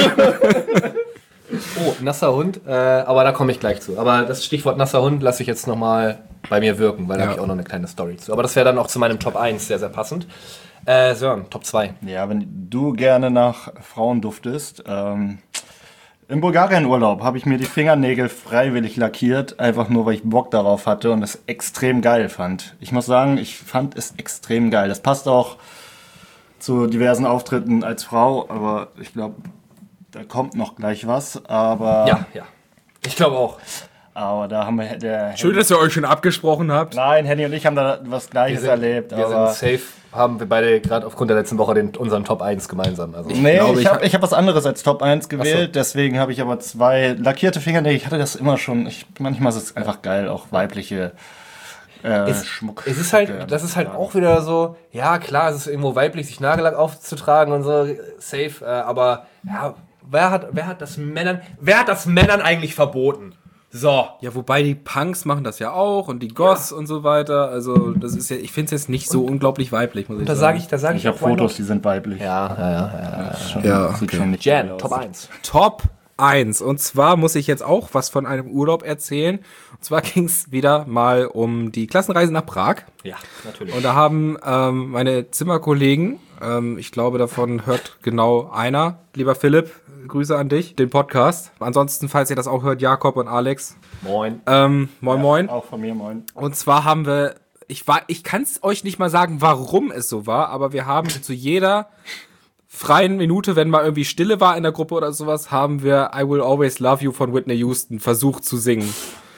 Oh, nasser Hund, äh, aber da komme ich gleich zu. Aber das Stichwort nasser Hund lasse ich jetzt nochmal bei mir wirken, weil da ja. habe ich auch noch eine kleine Story zu. Aber das wäre dann auch zu meinem Top eins sehr, sehr passend. Äh, Sören, Top zwei. Ja, wenn du gerne nach Frauen duftest, ähm, im Bulgarien-Urlaub habe ich mir die Fingernägel freiwillig lackiert, einfach nur, weil ich Bock darauf hatte und es extrem geil fand. Ich muss sagen, ich fand es extrem geil. Das passt auch zu diversen Auftritten als Frau, aber ich glaube, da kommt noch gleich was, aber... Ja, ja. Ich glaube auch. Aber da haben wir... Der Schön, dass ihr euch schon abgesprochen habt. Nein, Henny und ich haben da was Gleiches wir sind, erlebt. Wir aber sind safe, haben wir beide gerade aufgrund der letzten Woche den, unseren Top eins gemeinsam. Also nee, glaube, ich ich habe ich hab was anderes als Top eins gewählt, so. Deswegen habe ich aber zwei lackierte Fingernägel. Ich hatte das immer schon. Ich, manchmal ist es einfach geil, auch weibliche... Äh, es, Schmuck. Es ist halt, das ist halt auch wieder so, ja klar, es ist irgendwo weiblich, sich Nagellack aufzutragen und so, safe, äh, aber ja, wer hat, wer hat das Männern, wer hat das Männern eigentlich verboten? So. Ja, wobei die Punks machen das ja auch und die Goths ja. und so weiter, also das ist ja, ich finde es jetzt nicht so und unglaublich weiblich, muss ich da sagen. Sag ich, da sage ich, ich habe Fotos, die sind weiblich. Ja, ja, ja. ja, ja, schon, ja sieht okay. schon nicht Jan, Top eins. Top eins. Und zwar muss ich jetzt auch was von einem Urlaub erzählen. Und zwar ging es wieder mal um die Klassenreise nach Prag. Ja, natürlich. Und da haben ähm, meine Zimmerkollegen, ähm, ich glaube, davon hört genau einer, lieber Philipp, Grüße an dich, den Podcast. Ansonsten, falls ihr das auch hört, Jakob und Alex. Moin. Ähm, moin, ja, moin. Auch von mir, moin. Und zwar haben wir, ich war, ich kann es euch nicht mal sagen, warum es so war, aber wir haben zu jeder freien Minute, wenn mal irgendwie Stille war in der Gruppe oder sowas, haben wir I Will Always Love You von Whitney Houston versucht zu singen.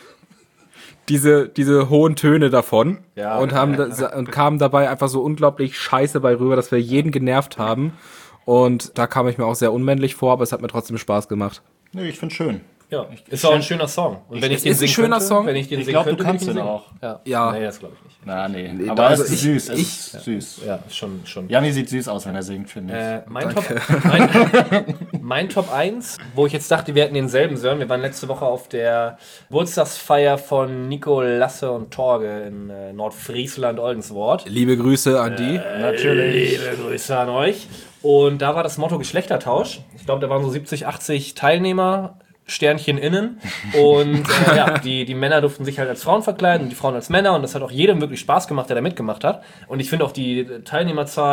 Diese, diese hohen Töne davon. Ja, und haben ja, da, und kamen dabei einfach so unglaublich scheiße bei rüber, dass wir jeden genervt haben. Und da kam ich mir auch sehr unmännlich vor, aber es hat mir trotzdem Spaß gemacht. Nee, ich find's schön. Ja, ist auch ein schöner Song. Und wenn ich, ich den ist ein singen schöner könnte, Song. Wenn ich den Ich singen glaube, du könnte, kannst würde den ich auch. Ja. Ja. Nee, das glaube ich nicht. Na, nee. Nee, aber also es ist ich- süß. Es ich- ist süß. Ja, ist schon, schon. Janni sieht süß aus, wenn er singt, finde ich. Äh, mein, Top, mein, mein Top eins, wo ich jetzt dachte, wir hätten denselben Sören. Wir waren letzte Woche auf der Geburtstagsfeier von Nico, Lasse und Torge in äh, Nordfriesland, Oldenswort. Liebe Grüße an die. Natürlich. Liebe Grüße an euch. Und da war das Motto Geschlechtertausch. Ich glaube, da waren so siebzig, achtzig Teilnehmer, Sternchen innen. Und äh, ja, die, die Männer durften sich halt als Frauen verkleiden und die Frauen als Männer. Und das hat auch jedem wirklich Spaß gemacht, der da mitgemacht hat. Und ich finde auch die Teilnehmerzahl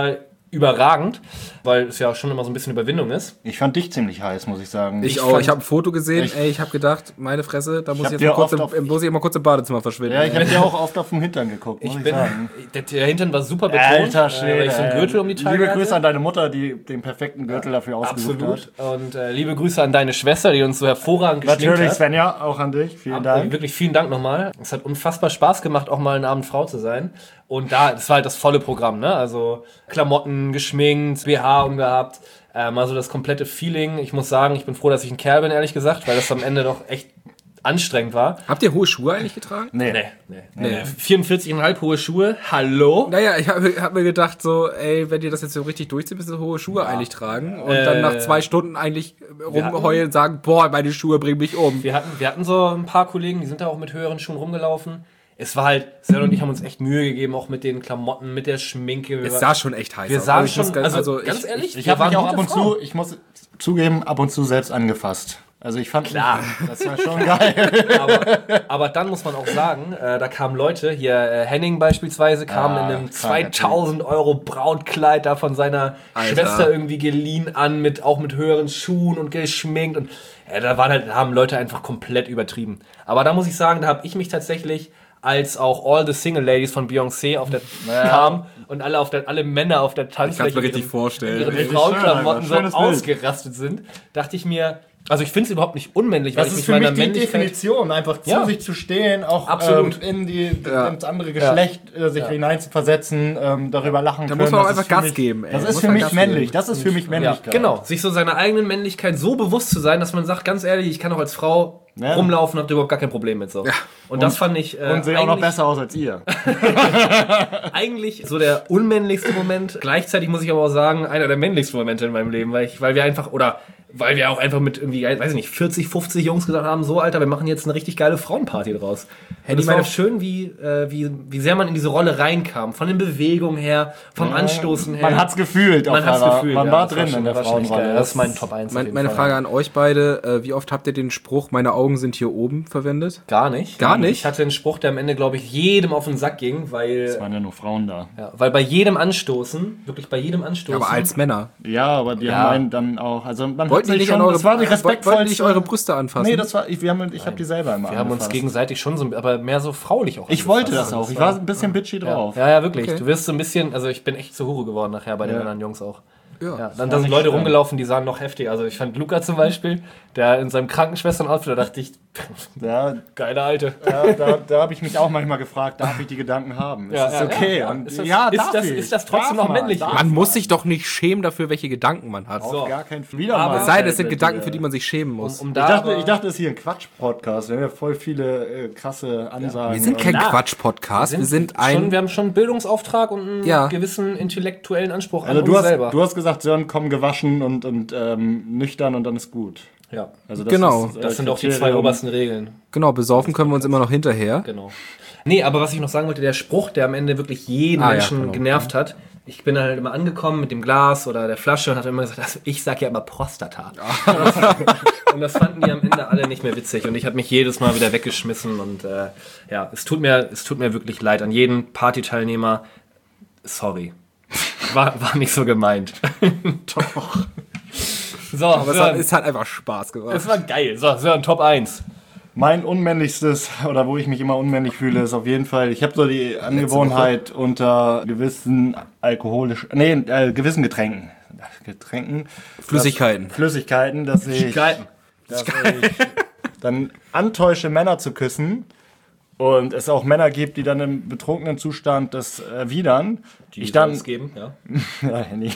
überragend, weil es ja schon immer so ein bisschen Überwindung ist. Ich fand dich ziemlich heiß, muss ich sagen. Ich, Ich auch. fand- Ich habe ein Foto gesehen, Ich- ey, ich habe gedacht, meine Fresse, da muss hab ich, dir jetzt mal kurz oft im, auf- muss ich mal kurz im Badezimmer verschwinden. Ja, ich habe dir auch oft auf den Hintern geguckt, muss Ich ich, bin, sagen. der, der Hintern war super betont, Alter äh, Schwede. weil ich so einen Gürtel um die Taille Liebe hatte. Grüße an deine Mutter, die den perfekten Gürtel dafür ausgesucht Absolut. hat. Und äh, liebe Grüße an deine Schwester, die uns so hervorragend geschminkt Natürlich, hat. Svenja, auch an dich. Vielen Ab- Dank. Wirklich vielen Dank nochmal. Es hat unfassbar Spaß gemacht, auch mal einen Abend Frau zu sein. Und da, das war halt das volle Programm, ne? Also Klamotten, geschminkt, B H umgehabt, äh, mal so das komplette Feeling. Ich muss sagen, ich bin froh, dass ich ein Kerl bin, ehrlich gesagt, weil das am Ende doch echt anstrengend war. Habt ihr hohe Schuhe eigentlich getragen? Nee. Nee, nee, nee. vierundvierzig Komma fünf hohe Schuhe. Hallo? Naja, ich habe hab mir gedacht, so, ey, wenn ihr das jetzt so richtig durchzieht, müsst ihr hohe Schuhe eigentlich tragen. Und Äh, dann nach zwei Stunden eigentlich rumheulen und sagen, boah, meine Schuhe bringen mich um. Wir hatten, wir hatten so ein paar Kollegen, die sind da auch mit höheren Schuhen rumgelaufen. Es war halt, Sven und ich haben uns echt Mühe gegeben, auch mit den Klamotten, mit der Schminke. Es sah schon echt heiß wir aus. sahen Aber ich schon, muss ganz- also, also ganz ich- ehrlich, Ich wir habe mich waren auch ab gute und Frauen. zu, ich muss zugeben, ab und zu selbst angefasst. Also ich fand, Klar. das war schon geil. aber, aber dann muss man auch sagen, äh, da kamen Leute, hier äh, Henning beispielsweise, kam Ja, in einem kranker zweitausend Euro Brautkleid da von seiner Alter. Schwester irgendwie geliehen an, mit, auch mit höheren Schuhen und geschminkt. Und äh, da waren halt, da haben Leute einfach komplett übertrieben. Aber da muss ich sagen, da habe ich mich tatsächlich, als auch All the Single Ladies von Beyoncé auf der Ja. kamen und alle, auf der, alle Männer auf der Tanzfläche Ich kann's mir richtig in ihren- vorstellen. in ihren Richtig Frauenklamotten schön, so schönes Bild. ausgerastet sind, dachte ich mir, also ich finde es überhaupt nicht unmännlich, weil Das ich ist mich für mich meiner die Männlichkeit... Definition, einfach zu Ja. sich zu stehen, auch Absolut. ähm, in die, Ja. ins andere Geschlecht äh, sich hineinzuversetzen, ähm, darüber lachen Da können. muss man auch Das ist einfach für Gas mich, geben, ey. Das Da ist muss für man mich Gas männlich, geben. das ist für mich Ja, Männlichkeit. genau. Sich so seiner eigenen Männlichkeit so bewusst zu sein, dass man sagt, ganz ehrlich, ich kann auch als Frau Ja. rumlaufen, hab da überhaupt gar kein Problem mit so. Und, das fand ich äh, Und sehe auch noch eigentlich, besser aus als ihr. eigentlich so der unmännlichste Moment. Gleichzeitig muss ich aber auch sagen, einer der männlichsten Momente in meinem Leben, weil ich, weil wir einfach, oder weil wir auch einfach mit irgendwie, weiß ich nicht, vierzig, fünfzig Jungs gesagt haben, so Alter, wir machen jetzt eine richtig geile Frauenparty draus. Und es ich war meine- auch schön, wie, äh, wie, wie sehr man in diese Rolle reinkam. Von den Bewegungen her, vom Anstoßen her. Man hat's gefühlt. Man auf hat's einer- gefühlt. Man ja, war das drin schon- in der war schon echt Frauenrolle. geil. Das ist mein Top eins. auf Mein, jeden meine Fall. Frage an euch beide, äh, wie oft habt ihr den Spruch, meine Augen sind hier oben, verwendet? Gar nicht. Gar nicht? Ich hatte einen Spruch, der am Ende, glaube ich, jedem auf den Sack ging, weil, Es waren ja nur Frauen da. ja, weil bei jedem Anstoßen, wirklich bei jedem Anstoßen. Aber als Männer. Ja, aber die Ja. haben einen dann auch, also man hat Wollten die sich nicht schon, an eure, das war die wollten die respektvollste. nicht eure Brüste anfassen? Nee, das war, ich, wir haben, ich habe die selber immer wir haben uns angefasst. gegenseitig schon so, aber mehr so fraulich auch. Ich wollte angefasst. das auch. Ich war ein bisschen bitchy drauf. Ja, ja, wirklich. Okay. Du wirst so ein bisschen, also ich bin echt zur Hure geworden nachher bei den Ja. anderen Jungs auch. Ja. Ja, dann da sind nicht Leute schlimm. rumgelaufen, die sahen noch heftig. Also ich fand Luca zum Beispiel, der in seinem Krankenschwestern-Outfit, da dachte ich, Ja, geile Alte. ja, da, da habe ich mich auch manchmal gefragt, darf ich die Gedanken haben? Ist Ja, das ja, okay? ja. Und Ist das- ja, ist darf das- ich. ist das trotzdem Darf noch man, männlich? darf Man man. muss sich doch nicht schämen dafür, welche Gedanken man hat. Auf So. gar keinen Fall. Wieder Aber- mal. Es sei denn, es sind Mit Gedanken, dir. für die man sich schämen muss. Um, um Ich da dachte, aber- ich dachte, das ist hier ein Quatsch-Podcast. Wir haben ja voll viele äh, krasse Ansagen. Wir sind kein Na, Quatsch-Podcast, wir sind schon, ein... wir haben schon einen Bildungsauftrag und einen Ja. gewissen intellektuellen Anspruch Also an du uns hast, selber. du hast gesagt, Sören, komm gewaschen und, und ähm, nüchtern und dann ist gut. ja. Also das Genau. ist, äh, Das sind doch die zwei Kriterium. obersten Regeln. Genau, besaufen können wir uns immer noch hinterher. Genau. Nee, aber was ich noch sagen wollte, der Spruch, der am Ende wirklich jeden Ah, ja, Menschen genau. genervt hat. Ich bin dann halt immer angekommen mit dem Glas oder der Flasche und hatte immer gesagt, also ich sag ja immer Prostata. Und das fanden die am Ende alle nicht mehr witzig und ich habe mich jedes Mal wieder weggeschmissen und äh, ja, es tut mir, es tut mir wirklich leid an jeden Partyteilnehmer. Sorry. War, war nicht so gemeint. Doch. So, Aber es hat, Sören, es hat einfach Spaß gemacht. es war geil. So, Sören, Top eins. Mein unmännlichstes, oder wo ich mich immer unmännlich fühle, ist auf jeden Fall, ich habe so die Angewohnheit unter gewissen alkoholisch, nee, äh, gewissen Getränken, Getränken, Flüssigkeiten. dass, Flüssigkeiten, dass ich, Geil. dass ich dann antäusche, Männer zu küssen und es auch Männer gibt, die dann im betrunkenen Zustand das erwidern. Die ich dann, soll es geben, ja. ja, Henny.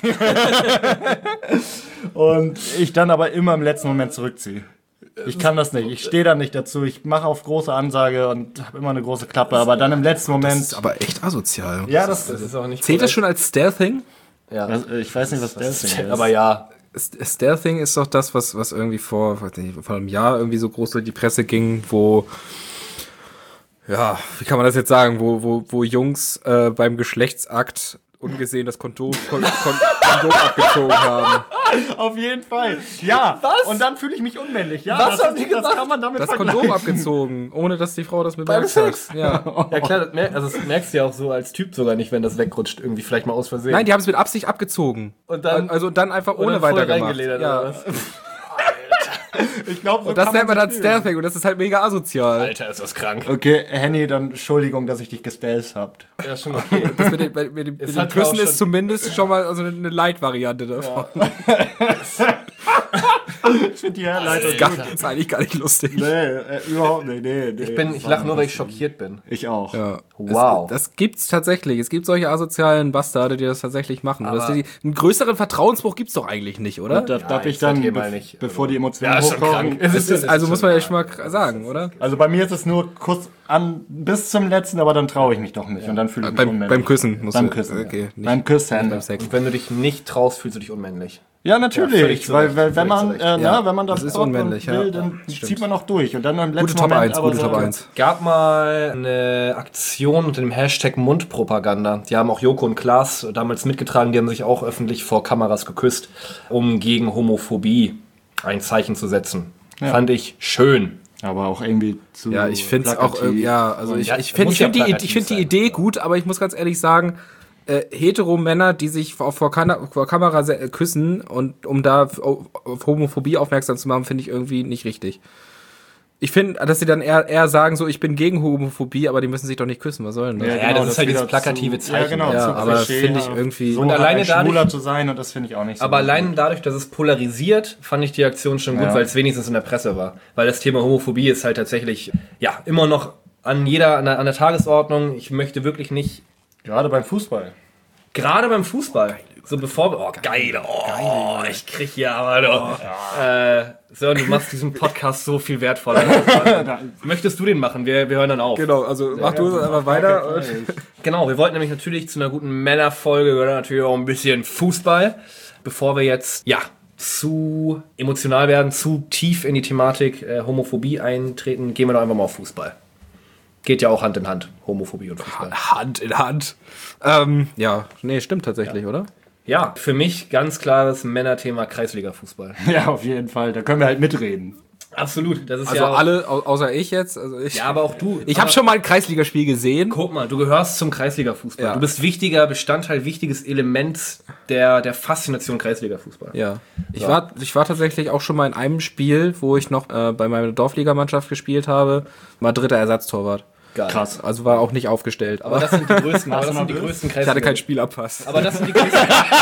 Und ich dann aber immer im letzten Moment zurückziehe. Ich kann das nicht. Ich stehe da nicht dazu. Ich mache auf große Ansage und habe immer eine große Klappe. Aber dann im letzten Das Moment. ist aber echt asozial. Ja, das, Das ist auch nicht Zählt das korrekt. schon als Stealthing? Ja. das. Ich weiß nicht, was das Ding ist. Aber ja. Stealthing ist doch das, was, was irgendwie vor, weiß nicht, vor einem Jahr irgendwie so groß durch die Presse ging, wo, ja, wie kann man das jetzt sagen, wo, wo, wo Jungs äh, beim Geschlechtsakt ungesehen das Kondom, Kon, Kon, Kondom abgezogen haben. Auf jeden Fall. Ja. Was? Und dann fühle ich mich unmännlich. Ja, Was das, haben die das gemacht? kann man damit Das vergleichen. Kondom abgezogen, ohne dass die Frau das Beim bemerkt Sex? hat. Ja. Ja klar, das, mer also das merkst du ja auch so als Typ sogar nicht, wenn das wegrutscht, irgendwie vielleicht mal aus Versehen. Nein, die haben es mit Absicht abgezogen. Und dann- also dann einfach Und ohne dann voll weitergemacht. reingeledert, Ja. oder was? Ich glaube, so Und das kann nennt man sich dann fühlen. Stealthing und das ist halt mega asozial. Alter, ist das krank. Okay, Henny, dann Entschuldigung, dass ich dich gestealth habt. Ja, schon okay. Das mit, den, mit, dem- mit dem Es hat Küssen ja auch ist zumindest schon mal also eine Light-Variante davon. Ich finde die Herleitung Das gut. ist eigentlich gar nicht lustig. Nee, äh, überhaupt nicht. Nee, nee, Ich, bin, ich lache nur, weil ich schockiert bin. Ich auch. Ja. Wow. Das, das gibt's tatsächlich. Es gibt solche asozialen Bastarde, die das tatsächlich machen. Das Aber- die, einen größeren Vertrauensbruch gibt's doch eigentlich nicht, oder? Da darf ich jetzt dann, seid ihr be mal nicht. bevor die Emotionen Ja, ist schon hochkommen. krank. Es ist, also muss man ja schon mal sagen, oder? Also bei mir ist es nur kurz an bis zum letzten, aber dann traue ich mich doch nicht und dann fühle ich mich Beim, unmännlich. beim Küssen musst Beim du. Küssen. Okay, ja. nicht Beim Küssen. beim Sex. Und wenn du dich nicht traust, fühlst du dich unmännlich. Ja, Ja, natürlich, völlig zu weil, Recht, weil wenn völlig man, zu Recht. äh, Ja, na, wenn man das, das ist braucht und unmännlich, will, ja. dann Stimmt. zieht man noch durch und dann im letzten Gute Top Moment eins, aber gute so, Top eins. Gab mal eine Aktion unter dem Hashtag Mundpropaganda. Die haben auch Joko und Klaas damals mitgetragen. Die haben sich auch öffentlich vor Kameras geküsst, um gegen Homophobie ein Zeichen zu setzen. Ja. Fand ich schön. Aber auch irgendwie zu Ja, ich finde es auch, plakativ. äh, ja, also ich, Ja, ich finde muss ich ja find die, plakativ ich find die sein. Idee gut, aber ich muss ganz ehrlich sagen, äh, hetero-Männer, die sich vor, vor, Kana vor Kamera se- küssen und um da auf, auf Homophobie aufmerksam zu machen, finde ich irgendwie nicht richtig. Ich finde, dass sie dann eher, eher sagen, so, ich bin gegen Homophobie, aber die müssen sich doch nicht küssen, was soll denn das? Ja, das ist halt wieder dieses plakative zu, Ja, Zeichen. genau, Ja, zu aber klischeehaft. finde ich irgendwie- So Und hat alleine ein dadurch- Schwuler zu sein und das finde ich auch nicht so Aber gut. allein dadurch, dass es polarisiert, fand ich die Aktion schon gut, Ja. weil es wenigstens in der Presse war. Weil das Thema Homophobie ist halt tatsächlich, ja, immer noch an jeder, an der, an der Tagesordnung. Ich möchte wirklich nicht, Gerade beim Fußball. gerade beim Fußball, so bevor wir, oh, geil, oh, ich krieg hier aber, doch, äh, Sören, du machst diesen Podcast so viel wertvoller. Möchtest du den machen? Wir, wir hören dann auf. Genau, also mach du einfach weiter. Genau, wir wollten nämlich natürlich zu einer guten Männerfolge gehört natürlich auch ein bisschen Fußball. Bevor wir jetzt, ja, zu emotional werden, zu tief in die Thematik äh, Homophobie eintreten, gehen wir doch einfach mal auf Fußball. Geht ja auch Hand in Hand, Homophobie und Fußball. Hand in Hand. Ähm, ja, nee, stimmt tatsächlich, oder? Ja, für mich ganz klares Männerthema Kreisliga-Fußball. Ja, auf jeden Fall. Da können wir halt mitreden. Absolut, das ist Also ja auch, alle, au außer ich jetzt. Also ich, Ja, aber auch du. Ich habe Aber- schon mal ein Kreisligaspiel gesehen. Guck mal, du gehörst zum Kreisliga-Fußball. Ja. Du bist wichtiger Bestandteil, wichtiges Element der, der Faszination Kreisliga-Fußball. Ja. Ich war, ich war tatsächlich auch schon mal in einem Spiel, wo ich noch äh, bei meiner Dorfligamannschaft gespielt habe, mal dritter Ersatztorwart. Geil. Krass. Also war auch nicht aufgestellt. Aber Aber das sind die größten, aber Warst das du sind die nervös? größten ich hatte Kreisliga. keinen Spielabpass. Aber das sind die größten.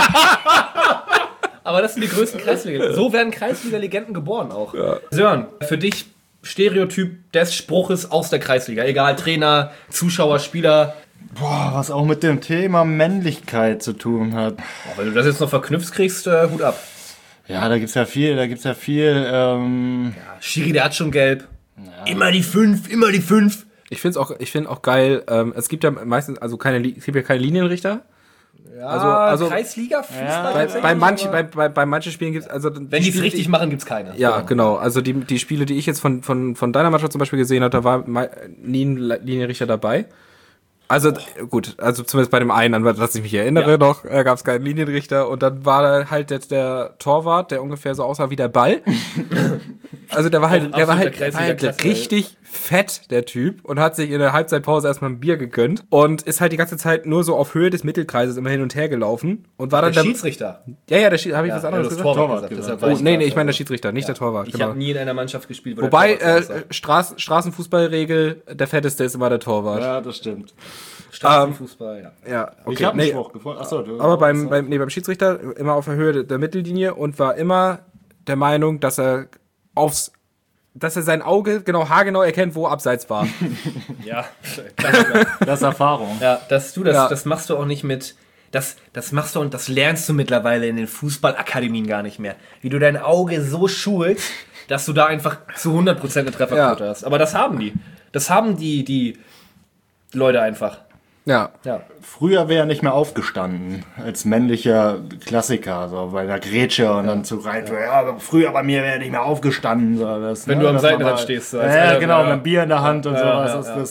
Aber das sind die größten Kreisliga. So werden Kreisliga-Legenden geboren auch. Sören, für dich Stereotyp des Spruches aus der Kreisliga. Egal, Trainer, Zuschauer, Spieler. Boah, was auch mit dem Thema Männlichkeit zu tun hat. Oh, wenn du das jetzt noch verknüpft kriegst, äh, Hut ab. Ja, da gibt's ja viel, da gibt's ja viel, ähm, Schiri, der hat schon gelb. Immer die fünf, immer die fünf. Ich finde es auch, ich find auch geil, ähm, es gibt ja meistens, also keine, Li- es gibt ja keine Linienrichter. Ja, Also- also- Kreisliga, Fußball. Ja, Bei, tatsächlich, bei, manchen, aber- bei, bei, bei manchen Spielen gibt es, also Wenn die es Spiele, richtig machen, gibt's keine. Ja, genau. Also die, die Spiele, die ich jetzt von, von, von deiner Mannschaft zum Beispiel gesehen habe, da war mei- nie ein Linienrichter dabei. Also gut, also zumindest bei dem einen, an das ich mich erinnere Ja. noch, äh, gab es keinen Linienrichter und dann war da halt jetzt der Torwart, der ungefähr so aussah wie der Ball. Also der war halt, Auch der war absoluter halt, der war halt Kreisliga-Klasse, richtig fett, der Typ, und hat sich in der Halbzeitpause erstmal ein Bier gegönnt und ist halt die ganze Zeit nur so auf Höhe des Mittelkreises immer hin und her gelaufen und war dann Der der, Schiedsrichter. ja, ja, der Schie- habe ich Ja, was ja, anderes du hast gesagt? Torwart Torwart gesagt. gesagt. deshalb war Oh, ich nee, nee, gerade- ich meine der Schiedsrichter, nicht der Torwart. Ich Genau. habe nie in einer Mannschaft gespielt, wo Wobei, der äh, Torwart Straßen, Straßenfußballregel, der Fetteste ist immer der Torwart. ja, das stimmt. Straßenfußball, ja. Ja, okay. Ich habe einen nee, Spruch gefunden. Achso, du. aber beim, beim, nee, beim Schiedsrichter immer auf der Höhe der Mittellinie und war immer der Meinung, dass er aufs, dass er sein Auge genau haargenau erkennt, wo abseits war. Ja, Klassiker. Das ist Erfahrung. Ja, dass du das, Ja. das machst du auch nicht mit. Das, das machst du und das lernst du mittlerweile in den Fußballakademien gar nicht mehr. Wie du dein Auge so schulst, dass du da einfach zu hundert Prozent eine Trefferquote Ja. hast. Aber das haben die. Das haben die, die Leute einfach. Ja. Ja. Früher wäre er nicht mehr aufgestanden, als männlicher Klassiker, so bei der Grätsche und dann zu rein. Ja, aber früher bei mir wäre er nicht mehr aufgestanden. So, das, Wenn ne, du am das Seitenrand war- stehst, so Ja, als ja, einer- genau, ja. mit einem Bier in der Hand und Ja, sowas. ja, das, ja. das,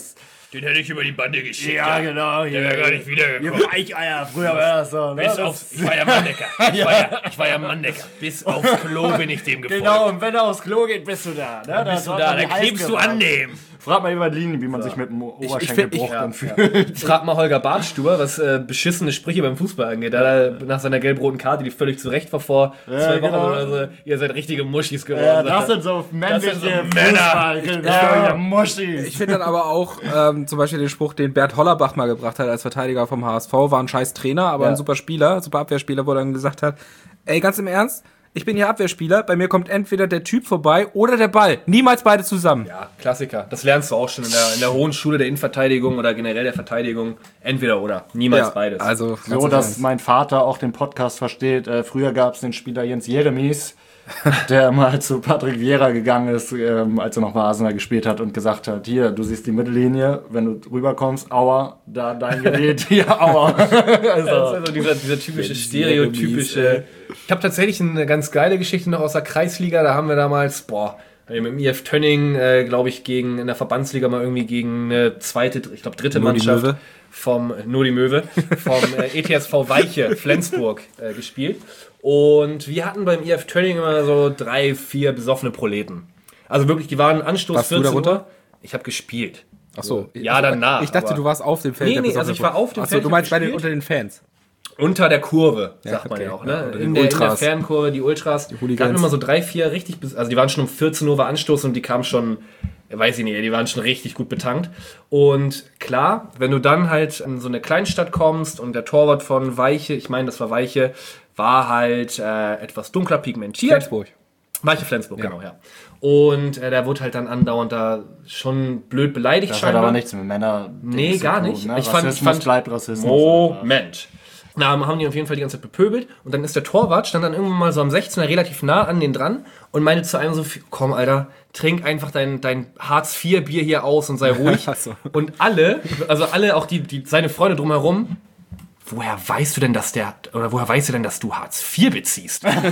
Den hätte ich über die Bande geschickt. Ja, genau. Der wäre gar nicht wiedergekommen. Weicheier, früher war das so. Ne? Bis Das- aufs, ich war ja Manndecker. Ich, war ja, ich war ja Manndecker. Bis aufs Klo bin ich dem gefolgt. Genau, und wenn er aufs Klo geht, bist du da. Ne? Bist du da, dann klebst du an dem. Frag mal über Linien, wie man sich mit dem Oberschenkelbruch ich- dann fühlt. Frag mal Holger Bartstuber, was äh, beschissene Sprüche beim Fußball angeht. Da hat er nach seiner gelb-roten Karte, die völlig zurecht war vor zwei Wochen genau. oder so, ihr seid richtige Muschis geworden. Ja, das sind so männliche Das sind so Männer. Fußball, genau, ja, Muschis. Ich finde dann aber auch ähm, zum Beispiel den Spruch, den Bert Hollerbach mal gebracht hat als Verteidiger vom H S V, war ein scheiß Trainer, aber Ja. ein super Spieler, super Abwehrspieler, wo er dann gesagt hat, ey, ganz im Ernst, ich bin hier Abwehrspieler, bei mir kommt entweder der Typ vorbei oder der Ball. Niemals beide zusammen. Ja, Klassiker. Das lernst du auch schon in der, in der hohen Schule der Innenverteidigung oder generell der Verteidigung. Entweder oder. Niemals Ja, beides. Also, So, ganz im dass Ernst. mein Vater auch den Podcast versteht. Äh, früher gab es den Spieler Jens Jeremies, der mal zu Patrick Vieira gegangen ist, ähm, als er noch bei Arsenal gespielt hat und gesagt hat, hier, du siehst die Mittellinie, wenn du rüberkommst, aua, da dein Gerät, hier, aua. Das ist also, also dieser, dieser typische, stereotypische. Ich habe tatsächlich eine ganz geile Geschichte noch aus der Kreisliga. Da haben wir damals, boah, mit dem I F Tönning, äh, glaube ich, gegen in der Verbandsliga mal irgendwie gegen eine zweite, ich glaube dritte Nur die Mannschaft Möwe. vom nur die Möwe vom äh, E T S V Weiche Flensburg äh, gespielt. Und wir hatten beim I F Tönning immer so drei, vier besoffene Proleten. Also wirklich, die waren Anstoß Warst du vierzehn darunter? Uhr. Ich habe gespielt. Ach so. Ja, danach, Ich dachte, aber- du warst auf dem Feld. Nee, der nee, besoffene also ich war auf dem Ach so, Feld, du meinst hab bei den, gespielt. unter den Fans. Unter der Kurve, sagt man okay. ja auch, ne? Ja, oder in, den der, in der Ultras. Fernkurve, die Ultras. Die Hooligans. da hatten immer so drei, vier richtig, bis- also die waren schon um vierzehn Uhr war Anstoß und die kamen schon, weiß ich nicht, die waren schon richtig gut betankt. Und klar, wenn du dann halt in so eine Kleinstadt kommst und der Torwart von Weiche, ich meine, das war Weiche, war halt äh, etwas dunkler pigmentiert. Flensburg. Weiche Flensburg, genau, ja. Und äh, der wurde halt dann andauernd da schon blöd beleidigt das hat aber nichts mit Männern. Nee, gar nicht. Ne? Ich fand- Rassismus ich fand- bleibt Rassismus. Moment. Na, haben die auf jeden Fall die ganze Zeit bepöbelt und dann ist der Torwart, stand dann irgendwann mal so am sechzehner relativ nah an den dran und meinte zu einem so, komm Alter, trink einfach dein, dein Hartz vier Bier hier aus und sei ruhig. Ach so. Und alle, also alle, auch die, die seine Freunde drumherum, woher weißt du denn, dass der, oder woher weißt du denn, dass du Hartz vier beziehst? Und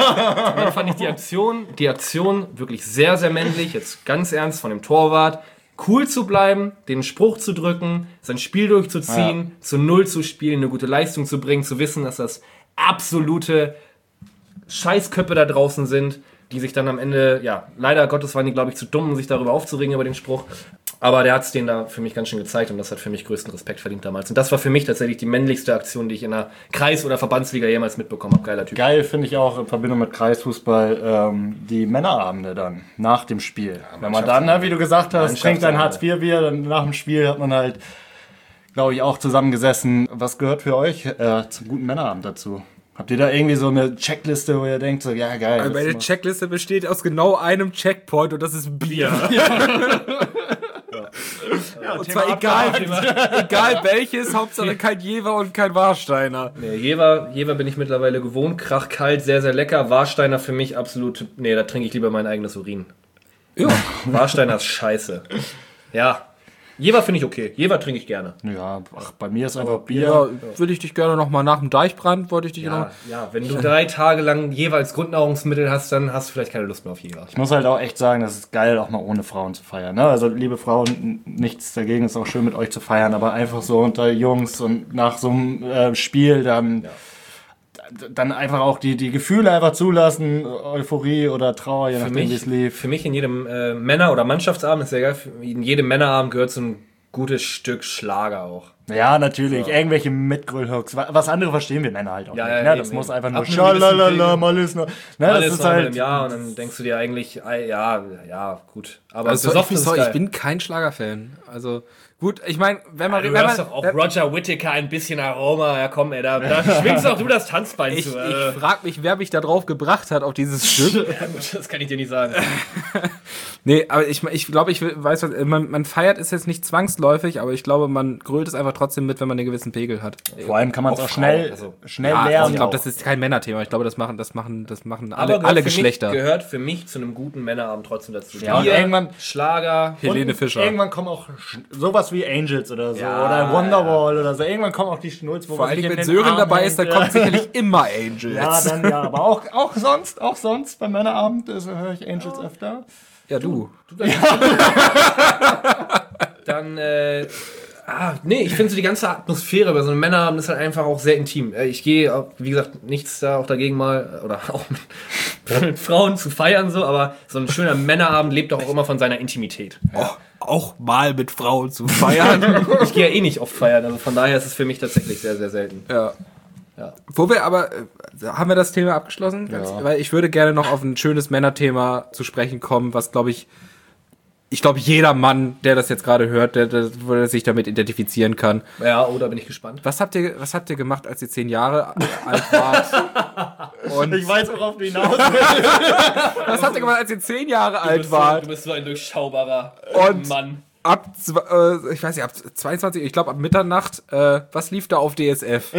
dann fand ich die Aktion, die Aktion wirklich sehr, sehr männlich, jetzt ganz ernst von dem Torwart, cool zu bleiben, den Spruch zu drücken, sein Spiel durchzuziehen, zu Null zu spielen, eine gute Leistung zu bringen, zu wissen, dass das absolute Scheißköpfe da draußen sind, die sich dann am Ende, ja, leider Gottes waren die, glaube ich, zu dumm, um sich darüber aufzuregen, über den Spruch. Aber der hat es denen da für mich ganz schön gezeigt und das hat für mich größten Respekt verdient damals. Und das war für mich tatsächlich die männlichste Aktion, die ich in der Kreis- oder Verbandsliga jemals mitbekommen habe. Geiler Typ. Geil finde ich auch in Verbindung mit Kreisfußball ähm, die Männerabende dann, nach dem Spiel. Wenn man dann, ne, wie du gesagt hast, trinkt ein Hartz vier Bier, dann nach dem Spiel hat man halt, glaube ich, auch zusammengesessen. Was gehört für euch äh, zum guten Männerabend dazu? Habt ihr da irgendwie so eine Checkliste, wo ihr denkt, so, ja geil. das Meine muss- Checkliste besteht aus genau einem Checkpoint und das ist Bier. und zwar egal, egal welches, Hauptsache kein Jever und kein Warsteiner. Nee, Jever, Jever bin ich mittlerweile gewohnt. Krachkalt, sehr, sehr lecker. Warsteiner für mich absolut. Nee, da trinke ich lieber mein eigenes Urin. Ja. Warsteiner ist scheiße. Ja. Jever finde ich okay. Jever trinke ich gerne. Ja, ach, bei mir ist einfach Bier. Ja, würde ich dich gerne noch mal nach dem Deichbrand, wollte ich dich noch. Ja, ja, wenn du drei Tage lang jeweils Grundnahrungsmittel hast, dann hast du vielleicht keine Lust mehr auf Jever. Ich muss halt auch echt sagen, das ist geil, auch mal ohne Frauen zu feiern. Ne? Also, liebe Frauen, n- nichts dagegen, ist auch schön mit euch zu feiern, aber einfach so unter Jungs und nach so einem äh, Spiel dann, d- dann einfach auch die, die Gefühle einfach zulassen, Euphorie oder Trauer, je Für nachdem, wie es mich, lief. für mich in jedem äh, Männer- oder Mannschaftsabend, ist ja egal, in jedem Männerabend gehört so ein gutes Stück Schlager auch. Ja, natürlich, irgendwelche Mitgrillhooks. Wa- Was andere verstehen wir Männer halt auch Ja, nicht. ja, Ne? eben, Das muss eben. einfach Ab nur einem schalalala, gewissen mal ist noch. Ne? Das Alles ist einmal halt. im Jahr und dann denkst du dir eigentlich, ei, ja, ja, gut. Aber Also, ich, besoffen bin ist so, geil. ich bin kein Schlagerfan. Also gut, ich meine, wenn man, Du wenn hörst man doch auch wenn, Roger Whittaker ein bisschen Aroma. Ja komm, ey, da, da schwingst auch du das Tanzbein ich, zu. ich Äh, frage mich, wer mich da drauf gebracht hat auf dieses Stück. ja, gut, das kann ich dir nicht sagen. Nee, aber ich, ich glaube, ich weiß, was, man, man feiert es jetzt nicht zwangsläufig, aber ich glaube, man grölt es einfach trotzdem mit, wenn man einen gewissen Pegel hat. Vor allem kann man es Auch auch schnell, Frauen, also- schnell Ja, lernen. ich glaube, auch. das ist kein Männerthema. Ich glaube, das machen, das machen, das machen Aber alle, gehört alle für Geschlechter. Mich, gehört für mich zu einem guten Männerabend trotzdem dazu. Ja, und Bier, irgendwann- Schlager. Helene Und Fischer. Irgendwann kommen auch Sch- sowas wie Angels oder so. Ja, oder Wonderwall oder so. Irgendwann kommen auch die Schnulz, wo Vor man allem, sich in wenn den Sören Arm dabei ist, dann hängt. kommt sicherlich immer Angels. Ja, dann ja. Aber auch, auch sonst, auch sonst beim Männerabend äh, höre ich Angels öfter. Ja, du. dann, äh, ah, nee, ich finde so die ganze Atmosphäre bei so einem Männerabend ist halt einfach auch sehr intim. Ich gehe, wie gesagt, nichts da auch dagegen mal, oder auch mit, mit Frauen zu feiern so, aber so ein schöner Männerabend lebt doch auch immer von seiner Intimität. Oh, auch mal mit Frauen zu feiern. Ich gehe ja eh nicht oft feiern, also von daher ist es für mich tatsächlich sehr, sehr selten. Ja. Ja. Wo wir aber, äh, haben wir das Thema abgeschlossen? Ganz, Ja. Weil ich würde gerne noch auf ein schönes Männerthema zu sprechen kommen, was glaube ich, ich glaube jeder Mann, der das jetzt gerade hört, der, der, der sich damit identifizieren kann. Ja, oh, da bin ich gespannt. Was habt ihr, was habt ihr gemacht, als ihr zehn Jahre alt wart? Und Ich weiß, worauf du hinaus willst. was habt ihr gemacht, als ihr zehn Jahre Du alt bist, so, wart? du bist so ein durchschaubarer Und- Mann. Ab, zw- äh, ich weiß nicht, ab zweiundzwanzig, ich glaube ab Mitternacht, äh, was lief da auf D S F?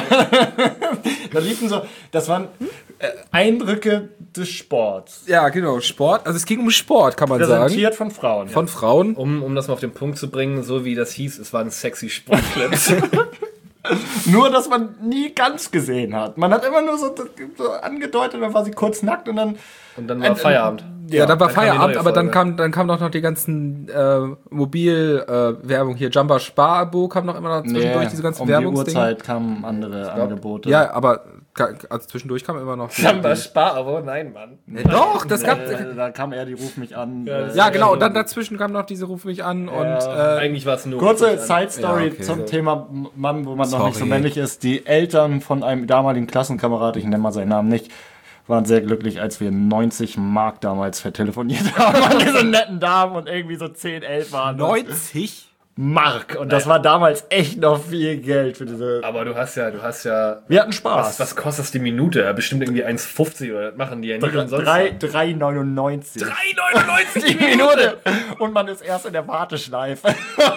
Da liefen so, das waren äh, Eindrücke des Sports. Ja, genau, Sport. Also es ging um Sport, kann man sagen. Präsentiert von Frauen. Von Frauen. Um, um das mal auf den Punkt zu bringen, so wie das hieß, es waren sexy Sportclips. Nur, dass man nie ganz gesehen hat. Man hat immer nur so, so angedeutet, dann war sie kurz nackt und dann... Und dann war Feierabend. Ja, dann war dann kam die Feierabend, neue aber dann Folge. kam, dann kam doch noch die ganzen äh, Mobil-Werbung hier. Jumper Sparabo kam noch immer noch zwischendurch, diese ganzen um die Werbungsdinge. Uhrzeit kamen andere Angebote. Ja, aber ga- also zwischendurch kam immer noch. Jamba Spar-Abo? Nein, Mann. Nee, doch, das gab. Äh, da kam er, die Ruf mich an. Ja, äh, das Ja, Ja, genau. so. Und dann dazwischen kam noch diese Ruf mich an und äh, Eigentlich war es nur... Kurze Side-Story Ja, okay. zum Thema Mann, wo man noch Sorry. nicht so männlich ist. Die Eltern von einem damaligen Klassenkamerad, ich nenne mal seinen Namen nicht, waren sehr glücklich, als wir neunzig Mark damals vertelefoniert haben an diese netten Damen und irgendwie so zehn, elf waren. neunzig. Mark. Und das war damals echt noch viel Geld für diese... Aber du hast ja, du hast ja... Wir hatten Was, Spaß. was kostet das die Minute? Ja, bestimmt irgendwie eins fünfzig oder das machen die ja nicht umsonst. drei neunundneunzig. drei neunundneunzig Die Minute. Und man ist erst in der Warteschleife.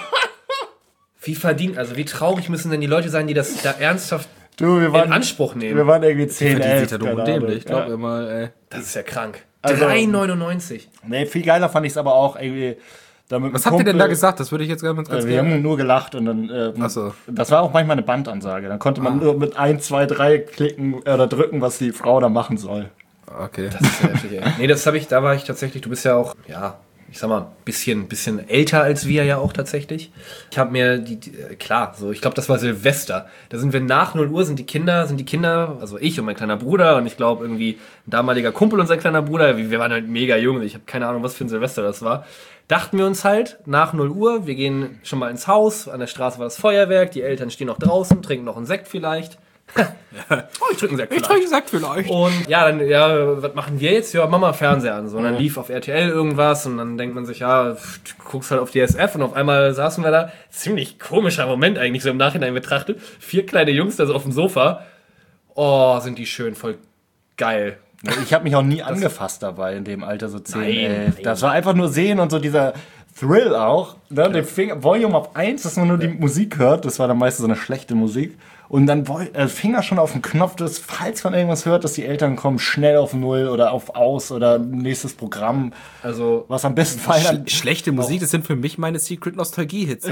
Wie verdient, also wie traurig müssen denn die Leute sein, die das da ernsthaft Du, wir in waren, Anspruch nehmen? wir waren irgendwie zehn, Die elf. sieht ja dumm und keine Ahnung. dämlich. Glaub mir mal, ey. Das ist ja krank. Also- drei neunundneunzig. Nee, viel geiler fand ich es aber auch irgendwie. Damit Was habt ihr denn da gesagt? Das würde ich jetzt gerne ganz Äh, wir gerne. haben nur gelacht und dann. Äh, Ach so. Das war auch manchmal eine Bandansage. Dann konnte man nur mit eins, zwei, drei klicken äh, oder drücken, was die Frau da machen soll. Okay. Das ist ja natürlich, ey. Nee, das habe ich, da war ich tatsächlich, du bist ja auch, ja, ich sag mal, ein bisschen, bisschen älter als wir ja auch tatsächlich. Ich habe mir die, die, äh, klar, so, ich glaube, das war Silvester. Da sind wir nach null Uhr, sind die Kinder, sind die Kinder, also ich und mein kleiner Bruder und ich glaube irgendwie ein damaliger Kumpel und sein kleiner Bruder, wir wir waren halt mega jung, ich habe keine Ahnung, was für ein Silvester das war. Dachten wir uns halt, nach null Uhr, wir gehen schon mal ins Haus, an der Straße war das Feuerwerk, die Eltern stehen noch draußen, trinken noch einen Sekt vielleicht. Oh, ich trinke einen Sekt Ich vielleicht. trinke Sekt vielleicht. Und ja, dann, ja, was machen wir jetzt? Ja, Mama Fernseher an. So, und dann lief auf R T L irgendwas und dann denkt man sich, ja, du guckst halt auf D S F und auf einmal saßen wir da. Ziemlich komischer Moment eigentlich, so im Nachhinein betrachtet. Vier kleine Jungs da so auf dem Sofa. Oh, sind die schön, voll geil. Ich habe mich auch nie angefasst dabei in dem Alter, so zehn, Nein, elf. nein. Das war einfach nur sehen und so dieser Thrill auch. Ne? Den Finger, Volume auf eins, dass man nur die Musik hört. Das war dann meistens so eine schlechte Musik. Und dann Vol- äh, Finger schon auf den Knopf, dass, falls man irgendwas hört, dass die Eltern kommen, schnell auf Null oder auf Aus oder nächstes Programm. Also, Was am besten feiern. Sch schlechte Musik, das sind für mich meine Secret Nostalgie-Hits.